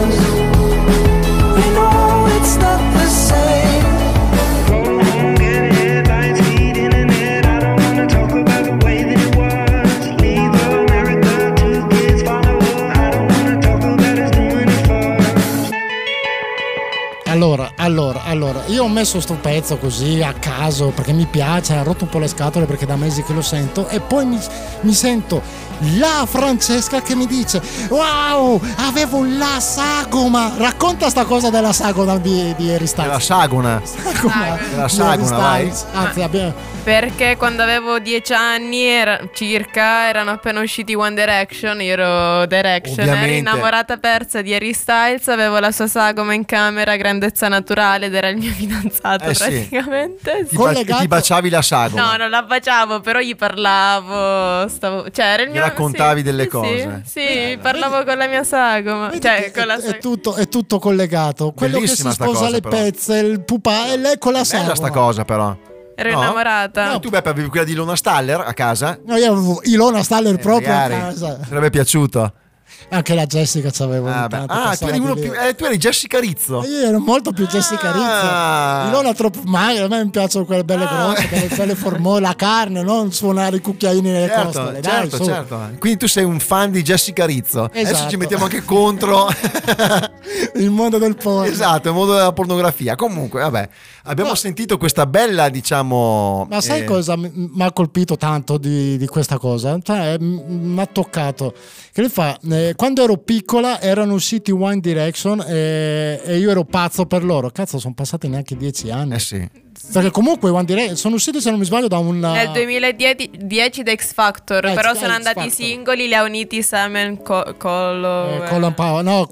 Allora, io ho messo sto pezzo così a caso perché mi piace, ha rotto un po' le scatole perché da mesi che lo sento, e poi mi sento la Francesca che mi dice: wow, avevo la sagoma. Racconta sta cosa della sagoma di Harry Styles. La sagona. La sagona, vai. Anzi, perché quando avevo 10 anni circa erano appena usciti One Direction, io ero Direction, ero innamorata persa di Harry Styles, avevo la sua sagoma in camera, grandezza naturale, ed era il mio fidanzato praticamente. Sì. Ti baciavi la sagoma? No, non la baciavo, però gli parlavo, cioè era il mio... raccontavi delle cose. Sì, parlavo con la mia sagoma. Cioè, è tutto collegato. Quello bellissima che si sposa le pezze, il pupa, e lei con la sagoma. Bella sta cosa però. Ero innamorata. No, tu Beppe avevi quella di Ilona Staller a casa? No, io avevo Ilona Staller proprio magari. a casa. Sarebbe piaciuto. Anche la Jessica c'aveva tu eri uno più. Tu eri Jessica Rizzo. Io ero molto più Jessica Rizzo. Ilona troppo magra. A me mi piacciono quelle belle grosse, belle formose, la carne, non suonare i cucchiaini nelle costole. Certo. Quindi tu sei un fan di Jessica Rizzo. Esatto. Adesso ci mettiamo anche contro il mondo del porno. Esatto, il mondo della pornografia. Comunque, vabbè, abbiamo sentito questa bella, diciamo. Ma sai cosa mi ha colpito tanto di questa cosa? Cioè, mi ha toccato. Che le fa? Quando ero piccola erano usciti One Direction e io ero pazzo per loro. Cazzo, sono passati neanche 10 anni. Sì. Perché comunque One Direction sono usciti, se non mi sbaglio, da nel 2010 da X Factor, però sono andati singoli, li ha uniti Simon Colin Powell.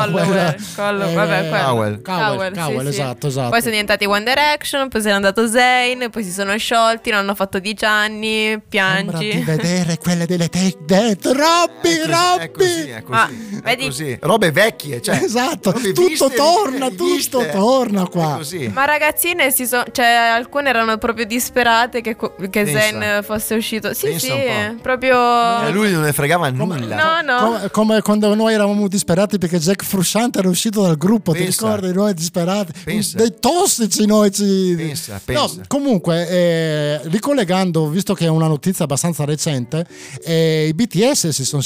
Cowell, esatto. Poi sono diventati One Direction, poi se n'è andato Zayn, poi si sono sciolti, non hanno fatto 10 anni, piangi. Sembra di vedere quelle delle Take That. Robby. È così. Vedi? Così. Robe vecchie, cioè. Esatto, tutto torna qua. Così. Ma ragazzine alcune erano proprio disperate che Zayn fosse uscito. Sì, proprio. A lui non ne fregava nulla. No. Come quando noi eravamo disperati perché Jack Frusciante era uscito dal gruppo, ti ricordi? Noi disperati, dei tossici noi Pensa. No, comunque, ricollegando, visto che è una notizia abbastanza recente, i BTS si sono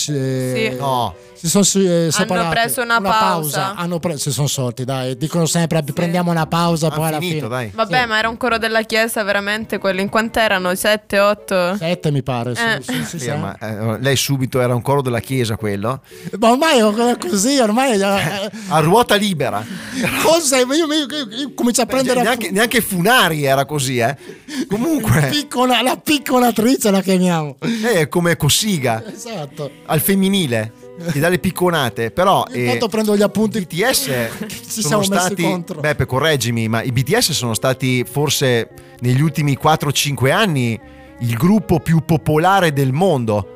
separati. Hanno preso una pausa. Si sono sciolti, dai. Dicono sempre prendiamo una pausa, poi alla fine. Dai. Vabbè, ma era un coro della chiesa, veramente quello. In quant'erano? 7, 8? 7 mi pare. Sì. Ma lei subito era un coro della chiesa quello. Ma ormai è così, ormai a ruota libera. Cosa? Io comincio a prendere neanche Funari era così, Comunque la picconatrice la chiamiamo. È come Cossiga. Esatto. Al femminile. Ti dà le picconate, però intanto prendo gli appunti. I BTS ci sono siamo stati, messi contro. Beppe, correggimi, ma i BTS sono stati forse negli ultimi 4-5 anni il gruppo più popolare del mondo.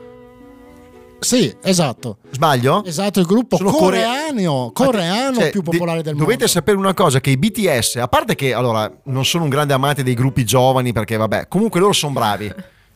Sì, esatto. Sbaglio? Esatto, il gruppo coreano più popolare del mondo. Dovete sapere una cosa, che i BTS, a parte che allora non sono un grande amante dei gruppi giovani, perché vabbè, comunque loro sono bravi.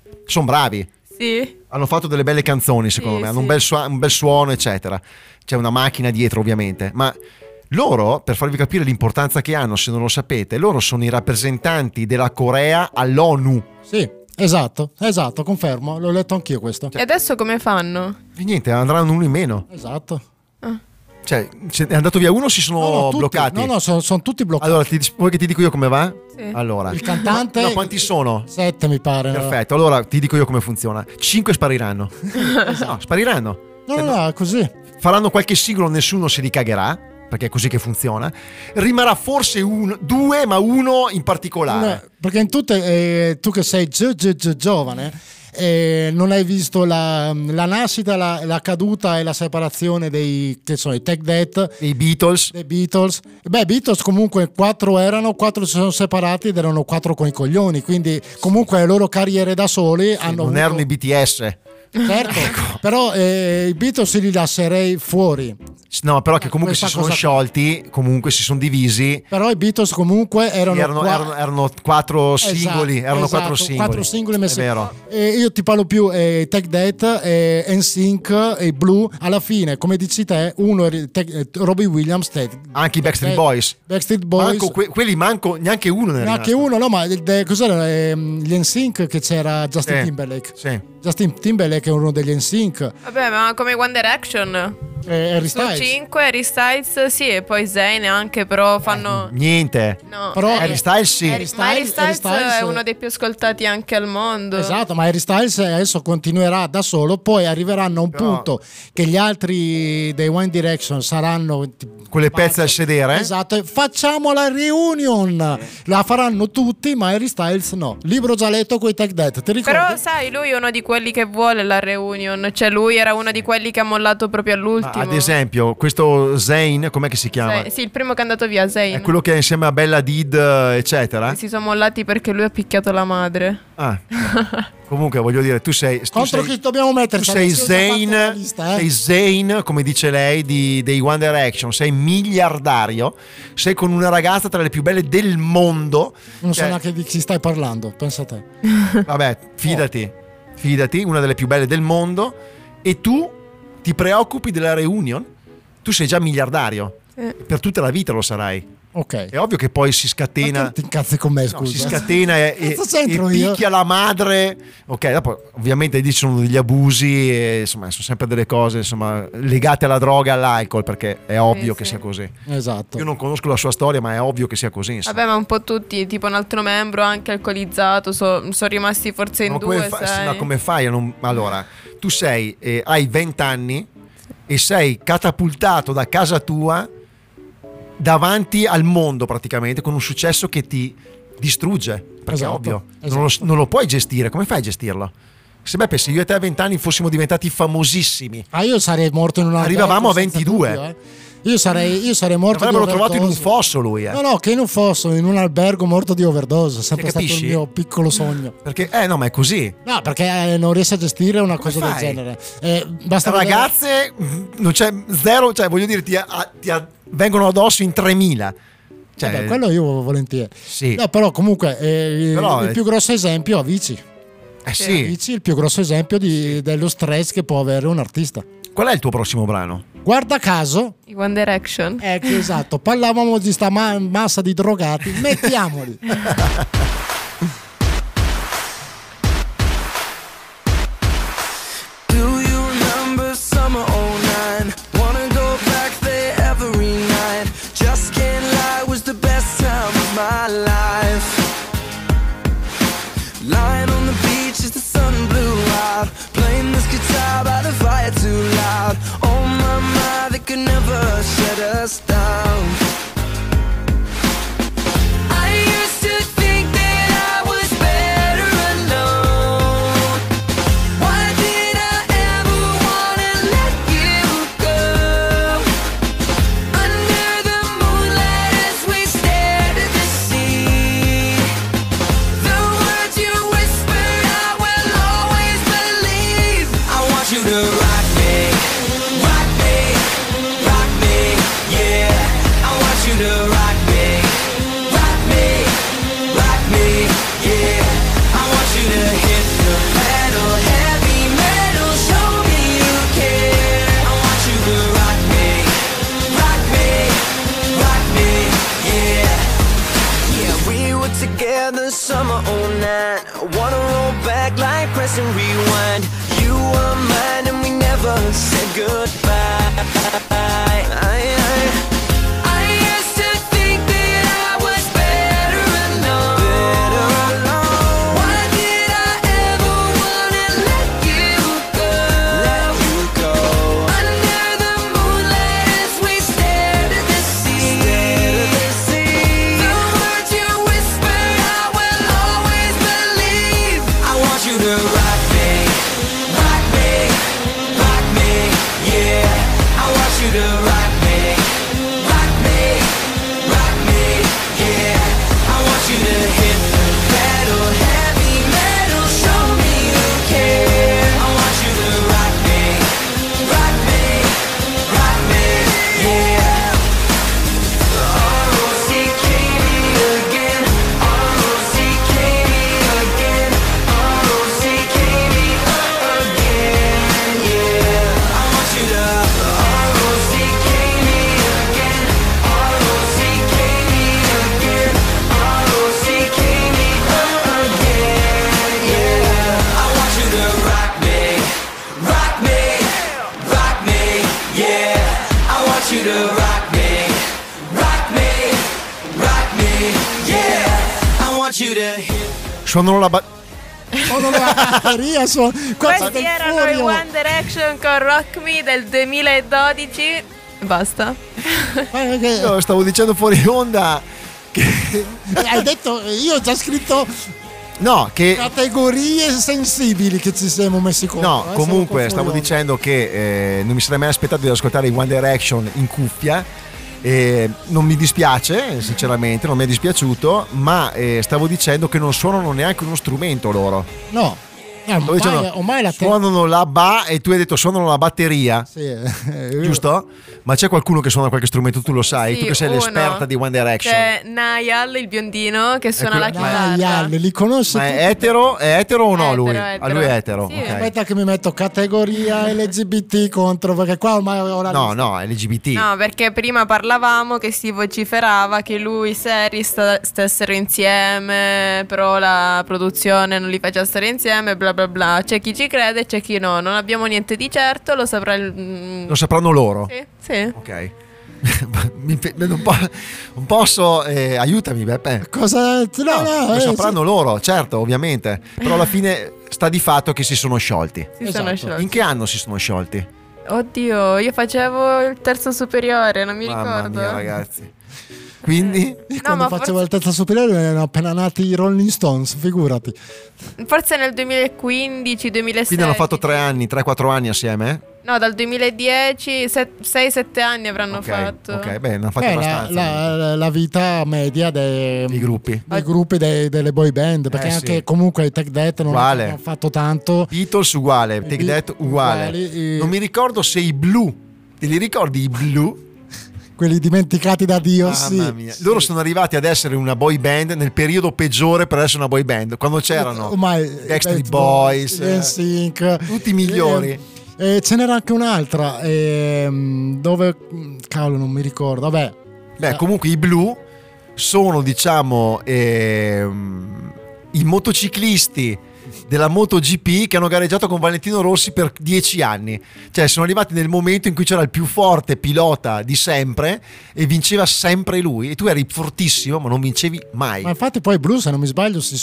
Sì. Hanno fatto delle belle canzoni, secondo me, hanno un bel suono, eccetera. C'è una macchina dietro, ovviamente, ma loro, per farvi capire l'importanza che hanno, se non lo sapete, loro sono i rappresentanti della Corea all'ONU. Sì, esatto, confermo, l'ho letto anch'io questo. E adesso come fanno? E niente, andranno uno in meno. Esatto. Cioè, è andato via uno, si sono bloccati. No, sono tutti bloccati. Allora, vuoi che ti dico io come va? Sì. Allora, il cantante. No, quanti sono? 7 mi pare. Perfetto, allora ti dico io come funziona. 5 spariranno. Esatto. No, spariranno. No, così. Faranno qualche singolo, nessuno si ricagherà, perché è così che funziona. Rimarrà forse due, ma uno in particolare. Perché in tutte, tu che sei giovane, non hai visto la nascita, la caduta e la separazione dei Take That, dei Beatles. Beh, Beatles comunque 4 si sono separati ed erano 4 con i coglioni, quindi comunque le loro carriere da soli non erano i BTS. Certo, però i Beatles li lascerei fuori. No, però che comunque si sono sciolti, comunque si sono divisi. Però i Beatles comunque erano 4 singoli, erano 4 singoli. 4 singoli messi. È vero. Io ti parlo più Take That, NSYNC e Blue. Alla fine, come dici te, uno è Robbie Williams, anche i Backstreet Boys. Quelli manco neanche uno ne è neanche rimasto. Uno, no, ma cos'era gli NSYNC, che c'era Justin Timberlake. Sì. Justin Timberlake è uno degli NSYNC. Vabbè, ma come One Direction. Harry Su Styles. 5 Harry Styles sì, e poi Zayn anche, però fanno... Niente. No, Però Harry Styles sì. Ma Harry Styles è uno dei più ascoltati anche al mondo. Esatto, ma Harry Styles adesso continuerà da solo, poi arriveranno a un punto che gli altri dei One Direction saranno quelle pezze al sedere. Esatto, e facciamo la reunion. La faranno tutti, ma Harry Styles no. Libro già letto coi Take That, ti ricordi? Però sai, lui è uno di quelli che vuole la reunion, cioè lui era uno di quelli che ha mollato proprio all'ultimo. Ad esempio, questo Zayn, com'è che si chiama? Sì, il primo che è andato via, Zayn. È quello che è insieme a Bella Hadid, eccetera. Si sono mollati perché lui ha picchiato la madre. Ah. Comunque voglio dire, tu sei chi dobbiamo mettere? Tu sei Zayn, sei Zayn, come dice lei, dei One Direction. Sei miliardario, sei con una ragazza tra le più belle del mondo. Non so neanche di chi stai parlando, pensa a te. Vabbè, fidati, una delle più belle del mondo. E tu ti preoccupi della reunion? Tu sei già miliardario, per tutta la vita lo sarai. Ok. È ovvio che poi si scatena. Ti incazzi con me, scusa. No, si scatena e picchia la madre. Ok, dopo ovviamente lì ci sono degli abusi e, insomma, sono sempre delle cose, insomma, legate alla droga e all'alcol, perché è ovvio che sia così. Esatto. Io non conosco la sua storia, ma è ovvio che sia così, insomma. Vabbè, ma un po' tutti, tipo un altro membro anche alcolizzato, sono rimasti forse in due, sai. Ma come fai a non... Allora, tu hai 20 anni e sei catapultato da casa tua davanti al mondo praticamente, con un successo che ti distrugge, perché Esatto, è ovvio, esatto. non lo puoi gestire. Come fai a gestirlo? Se io e te a 20 anni fossimo diventati famosissimi, io sarei morto in una arrivavamo a 22 Io sarei morto l'avrebbero di trovato in un overdose. fosso lui, No, che in un fosso, in un albergo, morto di overdose. È sempre stato il capisci? mio piccolo sogno. Perché no, ma è così. No, perché non riesci a gestire una cosa del fai? genere. Basta Ragazze, non c'è zero, cioè voglio dire, vengono addosso in 3000. Cioè, Vabbè, quello io volentieri. Sì. No, però comunque Però il più grosso esempio Avicii. sì. Avicii, il più grosso esempio dello stress che può avere un artista. Qual è il tuo prossimo brano? Guarda caso, I One Direction. ecco, esatto, parlavamo di sta massa di drogati, mettiamoli. Do you remember summer 09? Wanna go back there every night. Just can't lie, was the best time of my life. Lying on the beach as the sun blew out, playing this guitar by the fire too loud. Oh my, my, they could never shut us down. I used to think that I was better alone. Why did I ever wanna let you go? Under the moonlight as we stared at the sea, the words you whispered I will always believe. I want you to rock me, rock me, rock me, yeah. I want you to rock me, rock me, rock me, yeah. I want you to hit the pedal, heavy metal, show me you care. I want you to rock me, rock me, rock me, yeah. Yeah, we were together summer 09. I wanna roll back like press and rewind. You were mine and we never said goodbye. I used to think that I was better alone. Why did I ever wanna let you go? Under the moonlight as we stared at the sea, the words you whispered I will always believe. I want you to rock me, rock me, rock me, yeah. Suonano la Sono la batteria, Questi erano i One Direction con Rock Me del 2012. Basta. Io stavo dicendo fuori onda che hai detto, io ho già scritto no, che categorie sensibili che ci siamo messi contro. no, comunque stavo dicendo che non mi sarei mai aspettato di ascoltare i One Direction in cuffia. Non mi dispiace, sinceramente, non mi è dispiaciuto, ma stavo dicendo che non suonano neanche uno strumento loro. No, ormai la suonano la ba e tu hai detto suonano la batteria. Sì, giusto? Ma c'è qualcuno che suona qualche strumento, tu lo sai? Sì, tu che sei uno. l'esperta di One Direction. C'è Niall, il biondino, che suona la chitarra. Niall, li conosci? Ma è etero o no lui? Etero. Ah, lui è etero. Sì. Ok. Aspetta che mi metto categoria LGBT contro, perché qua ormai ora No, LGBT. No, perché prima parlavamo che si vociferava che lui e Harry stessero insieme, però la produzione non li faceva stare insieme, bla bla bla. C'è chi ci crede e c'è chi no. Non abbiamo niente di certo, lo saprà Lo sapranno loro? Sì. Ok. non posso aiutami Beppe. Cosa? Lo sapranno loro, certo, ovviamente. Però alla fine sta di fatto che si sono sciolti. Sono sciolti. In che anno si sono sciolti? Oddio, io facevo il terzo superiore, non mi Mamma ricordo. mia, ragazzi. Quindi quando facevo il terza superiore erano appena nati i Rolling Stones, figurati. Forse nel 2015-2016. Quindi hanno fatto 3-4 anni assieme? No, dal 2010 6-7 anni avranno fatto. Ok, beh, ne hanno fatti abbastanza. La vita media dei gruppi. Dei gruppi delle boy band, perché anche comunque i Tech Death non hanno fatto tanto. Beatles uguale, Tech Death uguale. Non mi ricordo se i Blue, te li ricordi i Blue? Quelli dimenticati da Dio, Mamma mia. Loro sono arrivati ad essere una boy band nel periodo peggiore per essere una boy band, quando c'erano Backstreet Boys, NSYNC, tutti i migliori. Ce n'era anche un'altra dove cavolo non mi ricordo. Vabbè. Comunque i Blue sono, diciamo, i motociclisti della MotoGP che hanno gareggiato con Valentino Rossi per 10 anni. Cioè sono arrivati nel momento in cui c'era il più forte pilota di sempre e vinceva sempre lui, e tu eri fortissimo ma non vincevi mai. Ma infatti poi i Blues, se non mi sbaglio, si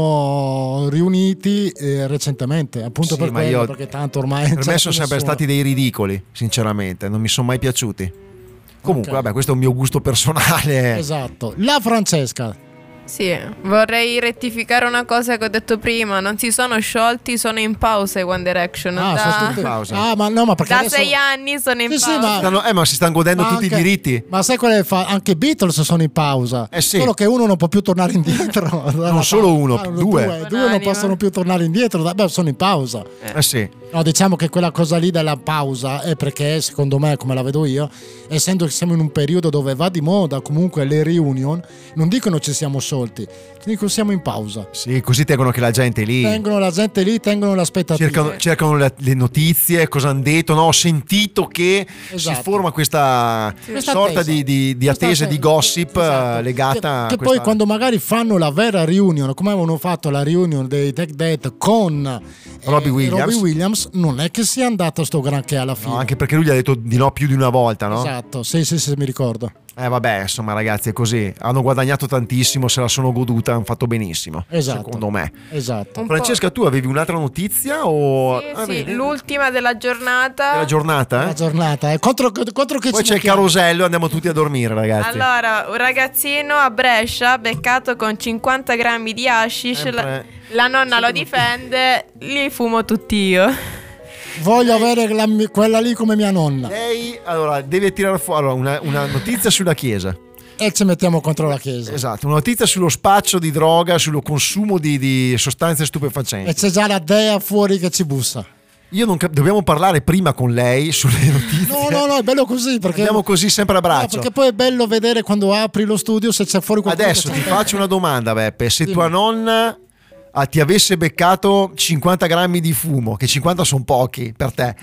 sono riuniti recentemente, appunto per quello, perché tanto ormai per me sono sempre stati dei ridicoli, sinceramente, non mi sono mai piaciuti. Comunque vabbè, questo è un mio gusto personale. Esatto. La Francesca. Sì, vorrei rettificare una cosa che ho detto prima. Non si sono sciolti, sono in pausa i One Direction. Sono tutti in pausa. Ma perché da adesso 6 anni sono in pausa. Ma si stanno godendo tutti i diritti. Ma sai qual è anche i Beatles sono in pausa. Sì. Solo che uno non può più tornare indietro. Non solo uno, due non possono più tornare indietro. Sono in pausa. Sì. No, diciamo che quella cosa lì della pausa è perché, secondo me, come la vedo io, essendo che siamo in un periodo dove va di moda comunque le reunion, non dicono ci siamo sciolti, dicono siamo in pausa. Sì, così tengono che la gente lì. Tengono l'aspettativa. Cercano le notizie, cosa hanno detto. No, ho sentito che si forma questa sorta di attesa, di gossip legata che poi quando magari fanno la vera reunion, come avevano fatto la reunion dei Tech Death con Robbie Williams, non è che sia andato sto granché alla fine. No, anche perché lui gli ha detto di no più di una volta, no? Esatto, sì, mi ricordo. Vabbè, insomma, ragazzi, è così. Hanno guadagnato tantissimo, se la sono goduta, hanno fatto benissimo. Esatto. Secondo me. Esatto. Francesca, tu avevi un'altra notizia o Sì, l'ultima della giornata. Della giornata? La giornata, contro che poi c'è il carosello e andiamo tutti a dormire, ragazzi. Allora, un ragazzino a Brescia beccato con 50 grammi di hashish, la nonna lo difende, li fumo tutti io. Voglio avere quella lì come mia nonna. Lei allora deve tirare fuori una notizia sulla Chiesa. E ci mettiamo contro la Chiesa. Esatto, una notizia sullo spaccio di droga, sullo consumo di sostanze stupefacenti. E c'è già la dea fuori che ci bussa. Dobbiamo parlare prima con lei sulle notizie. No, è bello così perché andiamo così sempre a braccio. Perché poi è bello vedere quando apri lo studio se c'è fuori qualcosa. Adesso ti faccio una domanda, Beppe. Se tua nonna ti avesse beccato 50 grammi di fumo, che 50 sono pochi per te,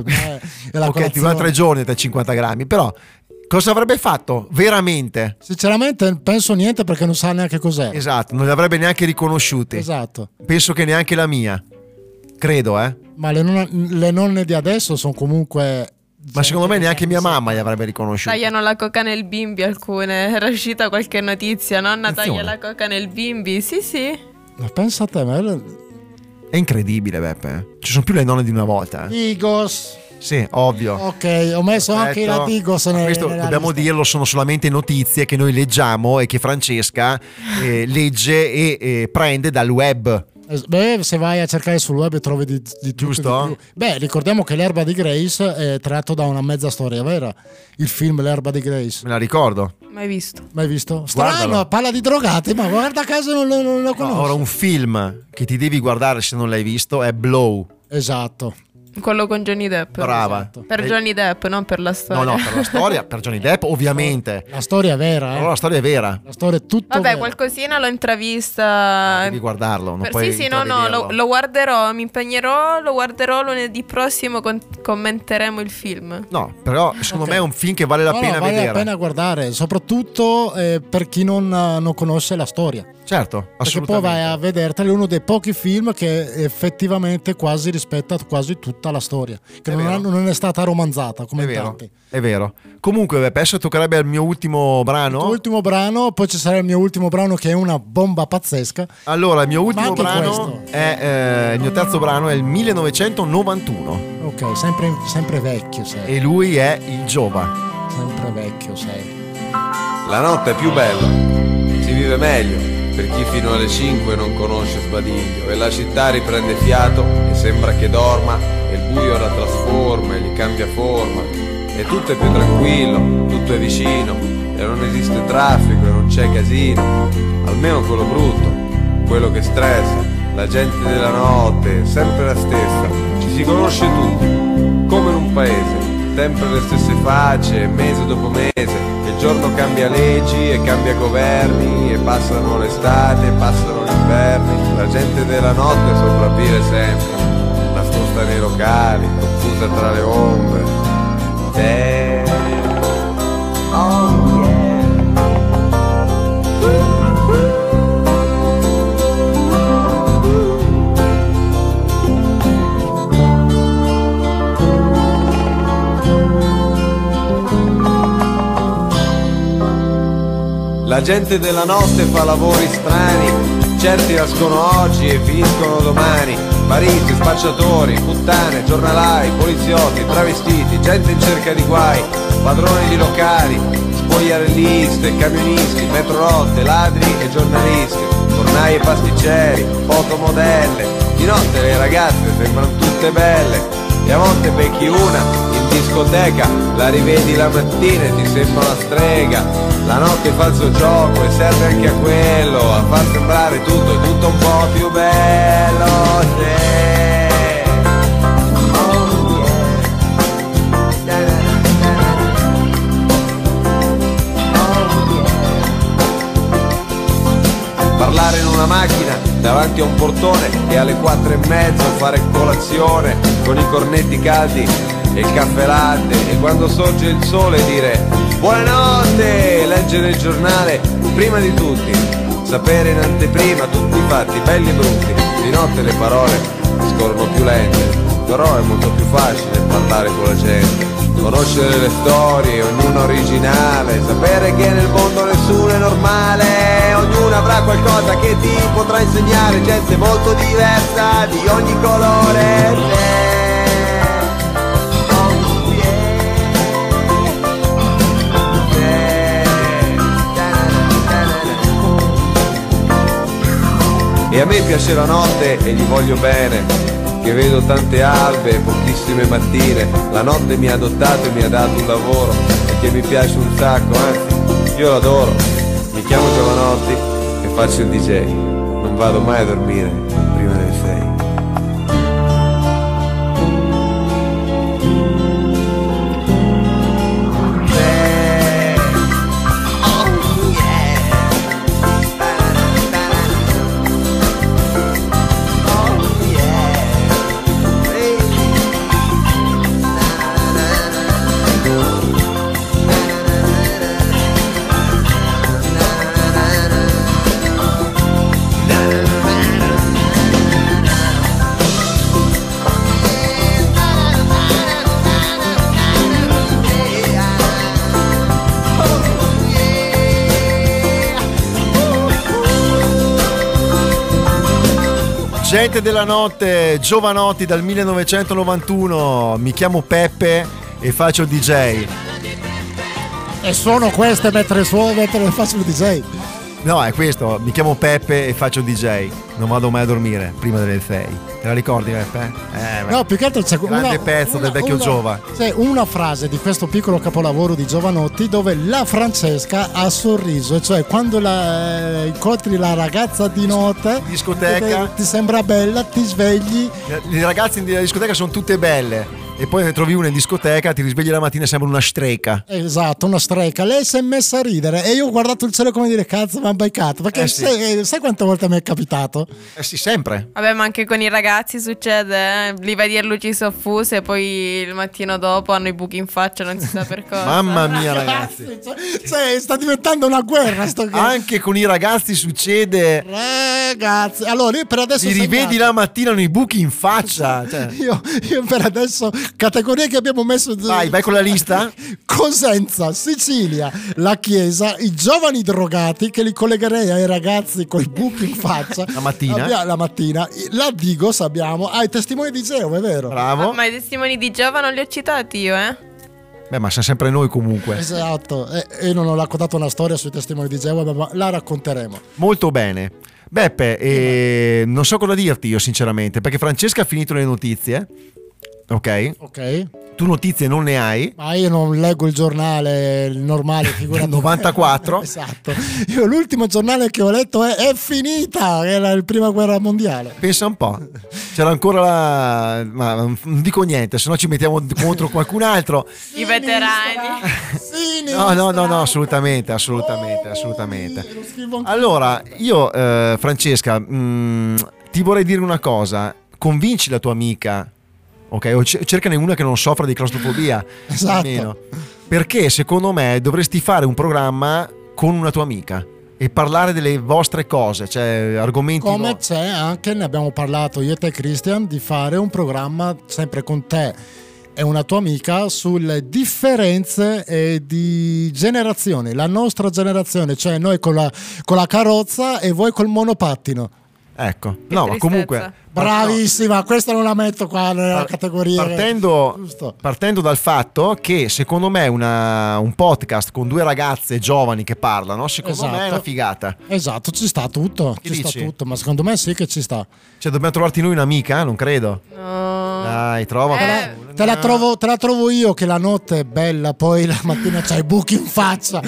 ok, ti va 3 giorni te 50 grammi, però cosa avrebbe fatto veramente? Sinceramente penso niente, perché non sa neanche cos'è. Esatto, non li avrebbe neanche riconosciuti. Esatto. Penso che neanche la mia, credo, Ma le nonne di adesso sono comunque Ma secondo me neanche mia mamma li avrebbe riconosciuti. Tagliano la coca nel bimbi alcune. Era uscita qualche notizia, nonna taglia la coca nel bimbi. Sì, sì. Ma pensa a te, è incredibile, Beppe. Ci sono più le nonne di una volta. Igos. Sì, ovvio. Ok, ho messo anche la Digos questo dobbiamo dirlo, sono solamente notizie che noi leggiamo e che Francesca legge e prende dal web. Beh, se vai a cercare sul web trovi di giusto? Di più. Beh, ricordiamo che L'erba di Grace è tratto da una mezza storia vera. Il film L'erba di Grace. Me la ricordo. Mai visto. Mai visto? Strano, Guardalo. parla di drogati, ma guarda caso non lo conosco. Ora un film che ti devi guardare se non l'hai visto è Blow. Esatto. Quello con Johnny Depp. Brava. Esatto. Per Johnny Depp, non per la storia. No, per la storia, per Johnny Depp ovviamente. La storia è vera, Però la storia è vera. La storia è tutto Vabbè, vera. qualcosina l'ho intravista. Devi guardarlo, non puoi Sì, no, lo guarderò, mi impegnerò, lo guarderò lunedì prossimo, commenteremo il film. No, però secondo me è un film che vale la pena vale vedere. la pena guardare, soprattutto per chi non conosce la storia. Certo, Perché assolutamente. poi vai a vederteli, è uno dei pochi film che effettivamente quasi rispetta quasi tutta la storia, che non è stata romanzata come tanti. È vero. Comunque, Beppe, adesso toccherebbe il mio ultimo brano. Il tuo ultimo brano, poi ci sarà il mio ultimo brano che è una bomba pazzesca. Allora, il mio ultimo anche brano questo. è il mio terzo brano è il 1991. Ok, sempre vecchio sei. E lui è il Giova. Sempre vecchio sei. La notte è più bella, si vive meglio per chi fino alle 5 non conosce Sbadiglio, e la città riprende fiato e sembra che dorma, e il buio la trasforma e gli cambia forma, e tutto è più tranquillo, tutto è vicino, e non esiste traffico e non c'è casino, almeno quello brutto, quello che stressa. La gente della notte è sempre la stessa, ci si conosce tutti, come in un paese, sempre le stesse facce, mese dopo mese. Il giorno cambia leggi e cambia governi, e passano l'estate e passano gli inverni. La gente della notte sopravvive sempre, nascosta nei locali, confusa tra le ombre. Oh yeah. La gente della notte fa lavori strani, certi nascono oggi e finiscono domani. Mariti, spacciatori, puttane, giornalai, poliziotti, travestiti, gente in cerca di guai, padroni di locali, spogliarelliste, camionisti, metrorotte, ladri e giornalisti, fornai e pasticceri, fotomodelle. Di notte le ragazze sembrano tutte belle, e a volte becchi una in discoteca, la rivedi la mattina e ti sembra una strega. La notte è falso gioco e serve anche a quello, a far sembrare tutto un po' più bello. Parlare in una macchina davanti a un portone e alle 4:30 fare colazione con i cornetti caldi e il caffè latte, e quando sorge il sole dire buonanotte, leggere il giornale prima di tutti, sapere in anteprima tutti i fatti belli e brutti. Di notte le parole scorrono più lente, però è molto più facile parlare con la gente, conoscere le storie, ognuna originale, sapere che nel mondo nessuno è normale, ognuno avrà qualcosa che ti potrà insegnare, gente molto diversa di ogni colore. E a me piace la notte e gli voglio bene, che vedo tante albe e pochissime mattine. La notte mi ha adottato e mi ha dato un lavoro, e che mi piace un sacco, anzi, io l'adoro. Mi chiamo Giovanotti e faccio il DJ, non vado mai a dormire prima delle 6. Gente della notte, giovanotti dal 1991, mi chiamo Peppe e faccio il DJ. E sono queste mentre faccio il DJ. No, è questo, mi chiamo Peppe e faccio il DJ. Non vado mai a dormire prima delle 6. Te la ricordi, Peppe? No, più che altro c'è grande pezzo del vecchio Giova. C'è una frase di questo piccolo capolavoro di Giovanotti dove la Francesca ha sorriso, cioè quando incontri la ragazza di notte, discoteca, ti sembra bella, ti svegli. Le ragazze in discoteca sono tutte belle. E poi ne trovi una in discoteca, ti risvegli la mattina e sembra una streca. Esatto, una streca. Lei si è messa a ridere e io ho guardato il cielo come dire cazzo mi ha beccato. Perché sì. sai quante volte mi è capitato? Sì, sempre. Vabbè, ma anche con i ragazzi succede, Li vedi a luci soffuse e poi il mattino dopo hanno i buchi in faccia, non si sa per cosa. Mamma mia, ragazzi. Cioè, sta diventando una guerra Anche con i ragazzi succede. Ragazzi, allora io per adesso ti rivedi la mattina hanno i buchi in faccia. Cioè. Io per adesso categorie che abbiamo messo. Vai con la lista. Cosenza, Sicilia, la Chiesa, i giovani drogati che li collegherei ai ragazzi con i buchi in faccia. La mattina. La Digos abbiamo. I testimoni di Geova, è vero. Bravo. Ma i testimoni di Geova non li ho citati io, Beh, ma siamo sempre noi comunque. Esatto. E non ho raccontato una storia sui testimoni di Geova, ma la racconteremo. Molto bene. Beppe, non so cosa dirti io sinceramente, perché Francesca ha finito le notizie. Ok. Tu notizie non ne hai. Ma io non leggo il giornale normale, figurati. 94. Esatto. Io l'ultimo giornale che ho letto è finita, era la prima guerra mondiale. Pensa un po'. C'era ancora ma non dico niente, se no ci mettiamo contro qualcun altro. I veterani. No, assolutamente. Allora, io Francesca, ti vorrei dire una cosa. Convinci la tua amica. Ok, o cercane una che non soffra di claustrofobia. Esatto. Almeno. Perché secondo me dovresti fare un programma con una tua amica e parlare delle vostre cose, cioè argomenti. Come c'è anche, ne abbiamo parlato io e te Christian, di fare un programma sempre con te e una tua amica sulle differenze di generazioni, la nostra generazione, cioè noi con la carrozza e voi col monopattino. Ecco, no, ma comunque bravissima, questa non la metto qua nella categoria. Partendo dal fatto che secondo me un podcast con due ragazze giovani che parlano, secondo me è una figata. Esatto, ci sta tutto, ma secondo me sì che ci sta. Cioè dobbiamo trovarti noi un'amica, non credo. No. Dai, trova. Te la trovo io che la notte è bella, poi la mattina c'hai i buchi in faccia.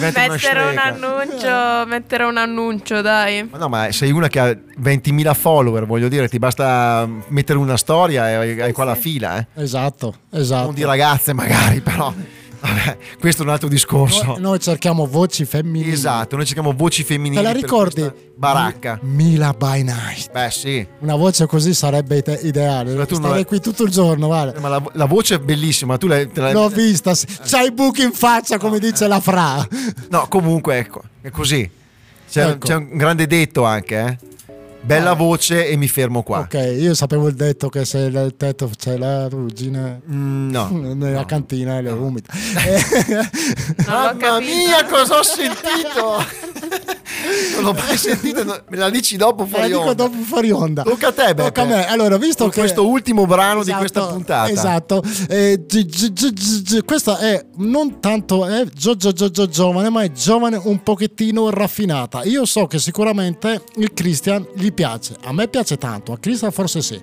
Mettere un annuncio, dai. Ma no, ma sei una che ha 20.000 follower, voglio dire, ti basta mettere una storia e hai qua la fila, Esatto. Non di ragazze magari, però vabbè, questo è un altro discorso. Noi cerchiamo voci femminili. Esatto, noi cerchiamo voci femminili. Te la ricordi? Baracca. Mila by Night. Beh, sì. Una voce così sarebbe ideale. Stare qui tutto il giorno, vale. Ma la voce è bellissima, tu l'ho vista. C'hai i buchi in faccia, come dice la Fra. No, comunque, ecco, è così. C'è un grande detto anche, Bella voce e mi fermo qua. Ok, io sapevo il detto che se il tetto c'è la ruggine nella cantina le umida. Mamma mia, cosa ho sentito? Non l'ho mai sentito, me la dici dopo fuori onda. Dico dopo fuori onda. Tocca a te, Beppe. Tocca a me. Allora, visto che questo ultimo brano di questa puntata. Esatto. Questa è non tanto giovane, ma è giovane un pochettino raffinata. Io so che sicuramente il Christian gli piace. A me piace tanto, a Christian forse sì.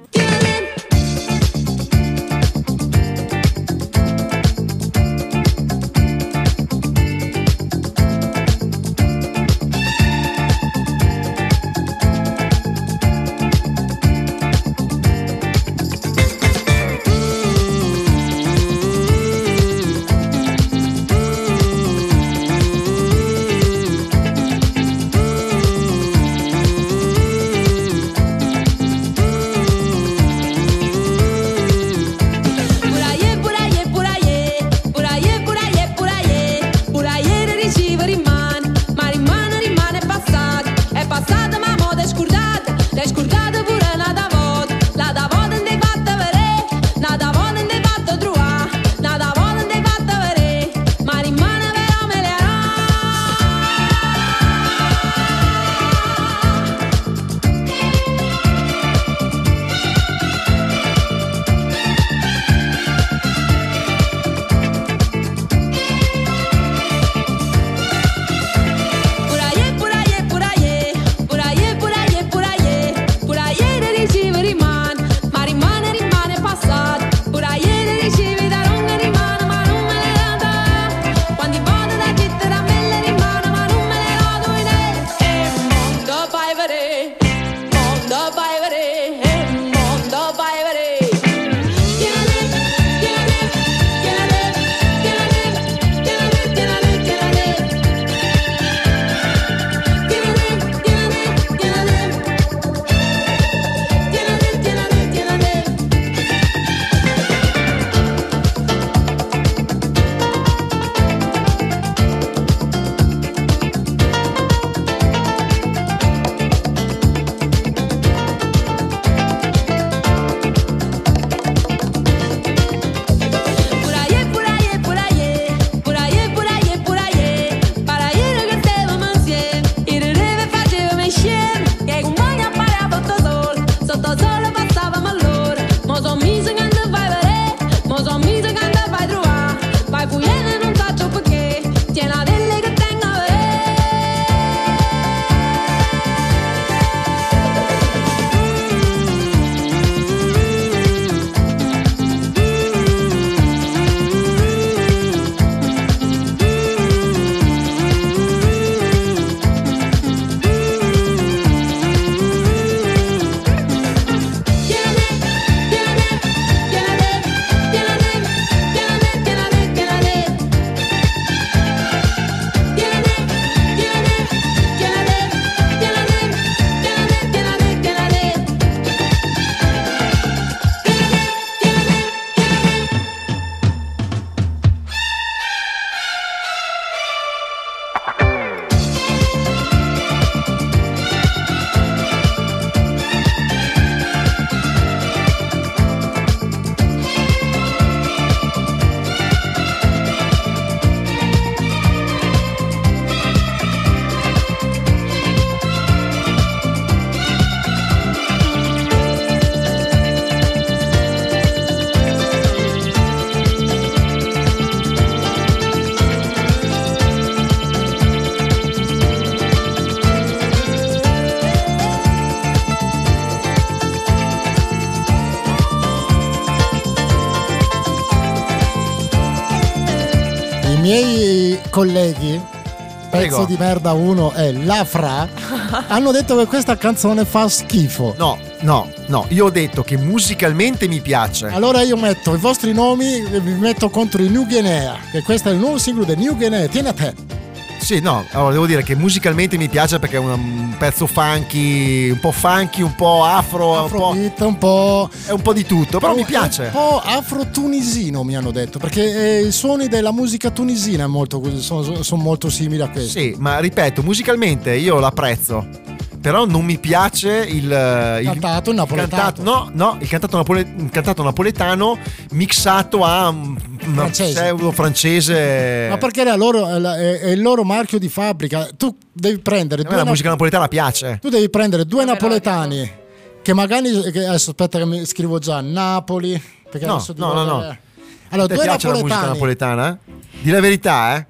colleghi, pezzo Prego. di merda 1 e La Fra, hanno detto che questa canzone fa schifo. No, io ho detto che musicalmente mi piace. Allora io metto i vostri nomi e vi metto contro i New Guinea, che questo è il nuovo singolo dei New Guinea. Tieni a te. Sì, no, allora devo dire che musicalmente mi piace perché è un pezzo funky, un po' afro, Afrobeat, un po'. È un po' di tutto, però mi piace. Un po' afro-tunisino mi hanno detto, perché i suoni della musica tunisina sono molto simili a questi. Sì, ma ripeto, musicalmente io l'apprezzo. Però non mi piace il cantato napoletano. Il cantato napoletano mixato a un pseudo francese. Ma perché è il loro marchio di fabbrica. Tu devi prendere la musica napoletana piace. Tu devi prendere due napoletani che magari adesso aspetta che mi scrivo già Napoli, perché No. Allora, Ti due piace la musica napoletana? Di la verità,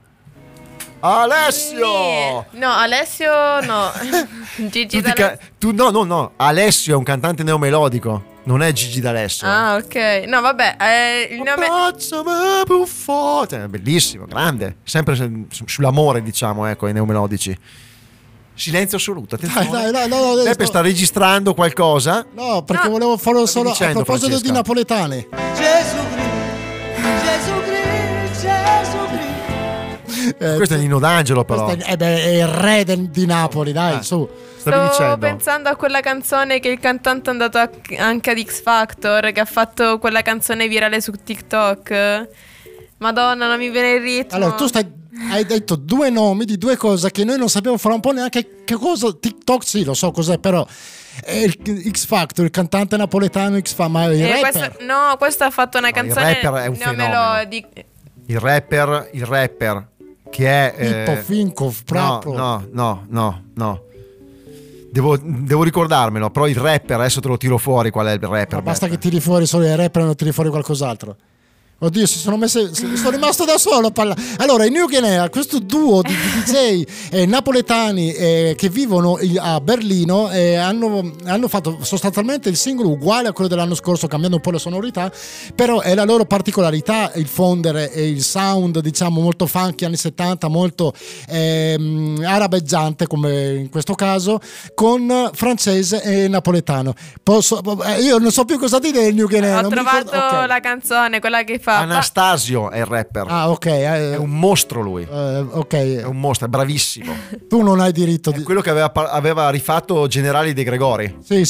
Alessio! No, Alessio no. Gigi D'Alessio. No. Alessio è un cantante neomelodico, non è Gigi D'Alessio. Ah, ok. No, vabbè, il nome È bellissimo, grande. Sempre sull'amore, diciamo, ecco, i neomelodici. Silenzio assoluto, attenzione. Dai, Peppe sta registrando qualcosa. No, perché volevo farlo solo dicendo, a proposito Francesca? di napoletani. Questo è Nino D'Angelo, però. È il re di Napoli, dai, su. Stavo pensando a quella canzone che il cantante è andato anche ad X Factor, che ha fatto quella canzone virale su TikTok. Madonna, non mi viene il ritmo. Allora, hai detto due nomi di due cose che noi non sappiamo fare un po' neanche che cosa. TikTok sì, lo so cos'è, però è il X Factor, il cantante napoletano X Factor, ma il rapper. Questo ha fatto una canzone. Il rapper è un fenomeno. melodica. Il rapper che è Pippo Finkov, proprio. No. Devo ricordarmelo, però il rapper, adesso te lo tiro fuori qual è il rapper. Ma basta che tiri fuori solo il rapper e non tiri fuori qualcos'altro. Oddio, sono rimasto da solo a parlare. Allora, i New Guinea, questo duo di DJ napoletani che vivono a Berlino, hanno fatto sostanzialmente il singolo uguale a quello dell'anno scorso, cambiando un po' le sonorità, però è la loro particolarità il fondere e il sound, diciamo, molto funky anni 70, molto arabeggiante come in questo caso, con francese e napoletano. Io non so più cosa dire del New Guinea. Ho trovato la canzone, quella che fa Anastasio è il rapper. Ah, ok. È un mostro lui. Ok. È un mostro, è bravissimo. Tu non hai diritto di. È quello che aveva rifatto Generali De Gregori. Sì.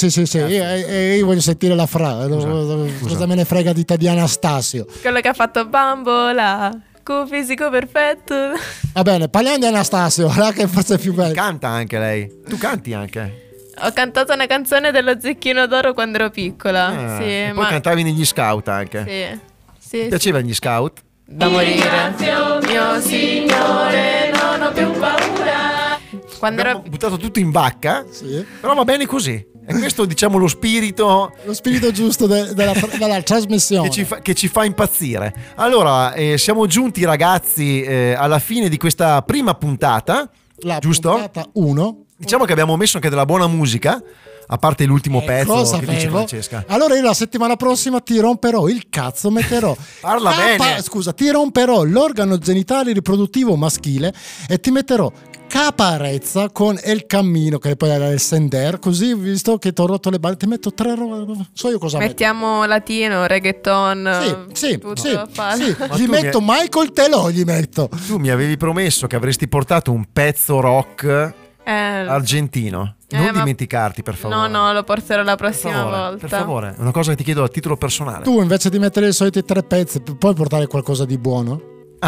Io voglio sentire la Fra. Cosa me ne frega di te di Anastasio? Quello che ha fatto Bambola. Con fisico perfetto. Va bene, parliamo di Anastasio. Là che forse è più bello. Canta anche lei. Tu canti anche. Ho cantato una canzone dello Zecchino d'Oro quando ero piccola. Sì, poi cantavi negli scout anche. Sì. Ti piacevano gli scout? Da morire. Mio signore, non ho più paura. Quando abbiamo buttato tutto in vacca, però va bene così. E questo, diciamo, lo spirito giusto della trasmissione che ci fa impazzire. Allora, siamo giunti, ragazzi, alla fine di questa prima puntata. Giusto? Puntata 1. Diciamo che abbiamo messo anche della buona musica, a parte l'ultimo pezzo che dice Francesca. Allora io la settimana prossima ti romperò il cazzo, metterò Parla bene. Scusa, ti romperò l'organo genitale riproduttivo maschile e ti metterò caparezza con El Cammino, che poi era il Sender, così visto che ti ho rotto le balle ti metto 3 robe. So io cosa mettiamo latino, reggaeton. Sì. Ma gli metto Michael Telò, gli metto. Tu mi avevi promesso che avresti portato un pezzo rock argentino. Non dimenticarti, per favore. No, lo porterò la prossima volta. Per favore, è una cosa che ti chiedo a titolo personale. Tu invece di mettere i soliti 3 pezzi, puoi portare qualcosa di buono?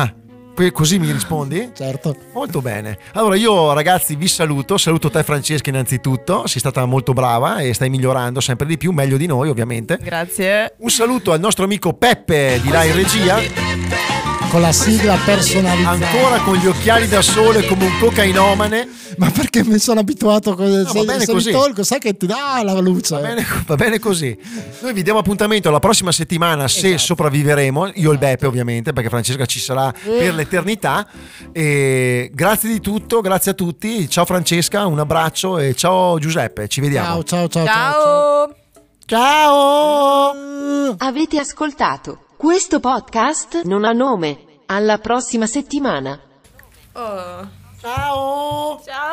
Così mi rispondi? Certo. Molto bene. Allora io, ragazzi, vi saluto te, Francesca, innanzitutto. Sei stata molto brava e stai migliorando sempre di più, meglio di noi, ovviamente. Grazie. Un saluto al nostro amico Peppe di là in regia, con la sigla personalizzata, ancora con gli occhiali da sole come un cocainomane. Ma perché mi sono abituato va bene così. Tolgo, sai che ti dà la luce. Va bene così. Noi vi diamo appuntamento la prossima settimana, se sopravviveremo, io e il Beppe ovviamente, perché Francesca ci sarà per l'eternità. E grazie di tutto, grazie a tutti. Ciao Francesca, un abbraccio e ciao Giuseppe, ci vediamo. Ciao. Avete ascoltato Questo podcast non ha nome. Alla prossima settimana. Oh. Ciao. Ciao.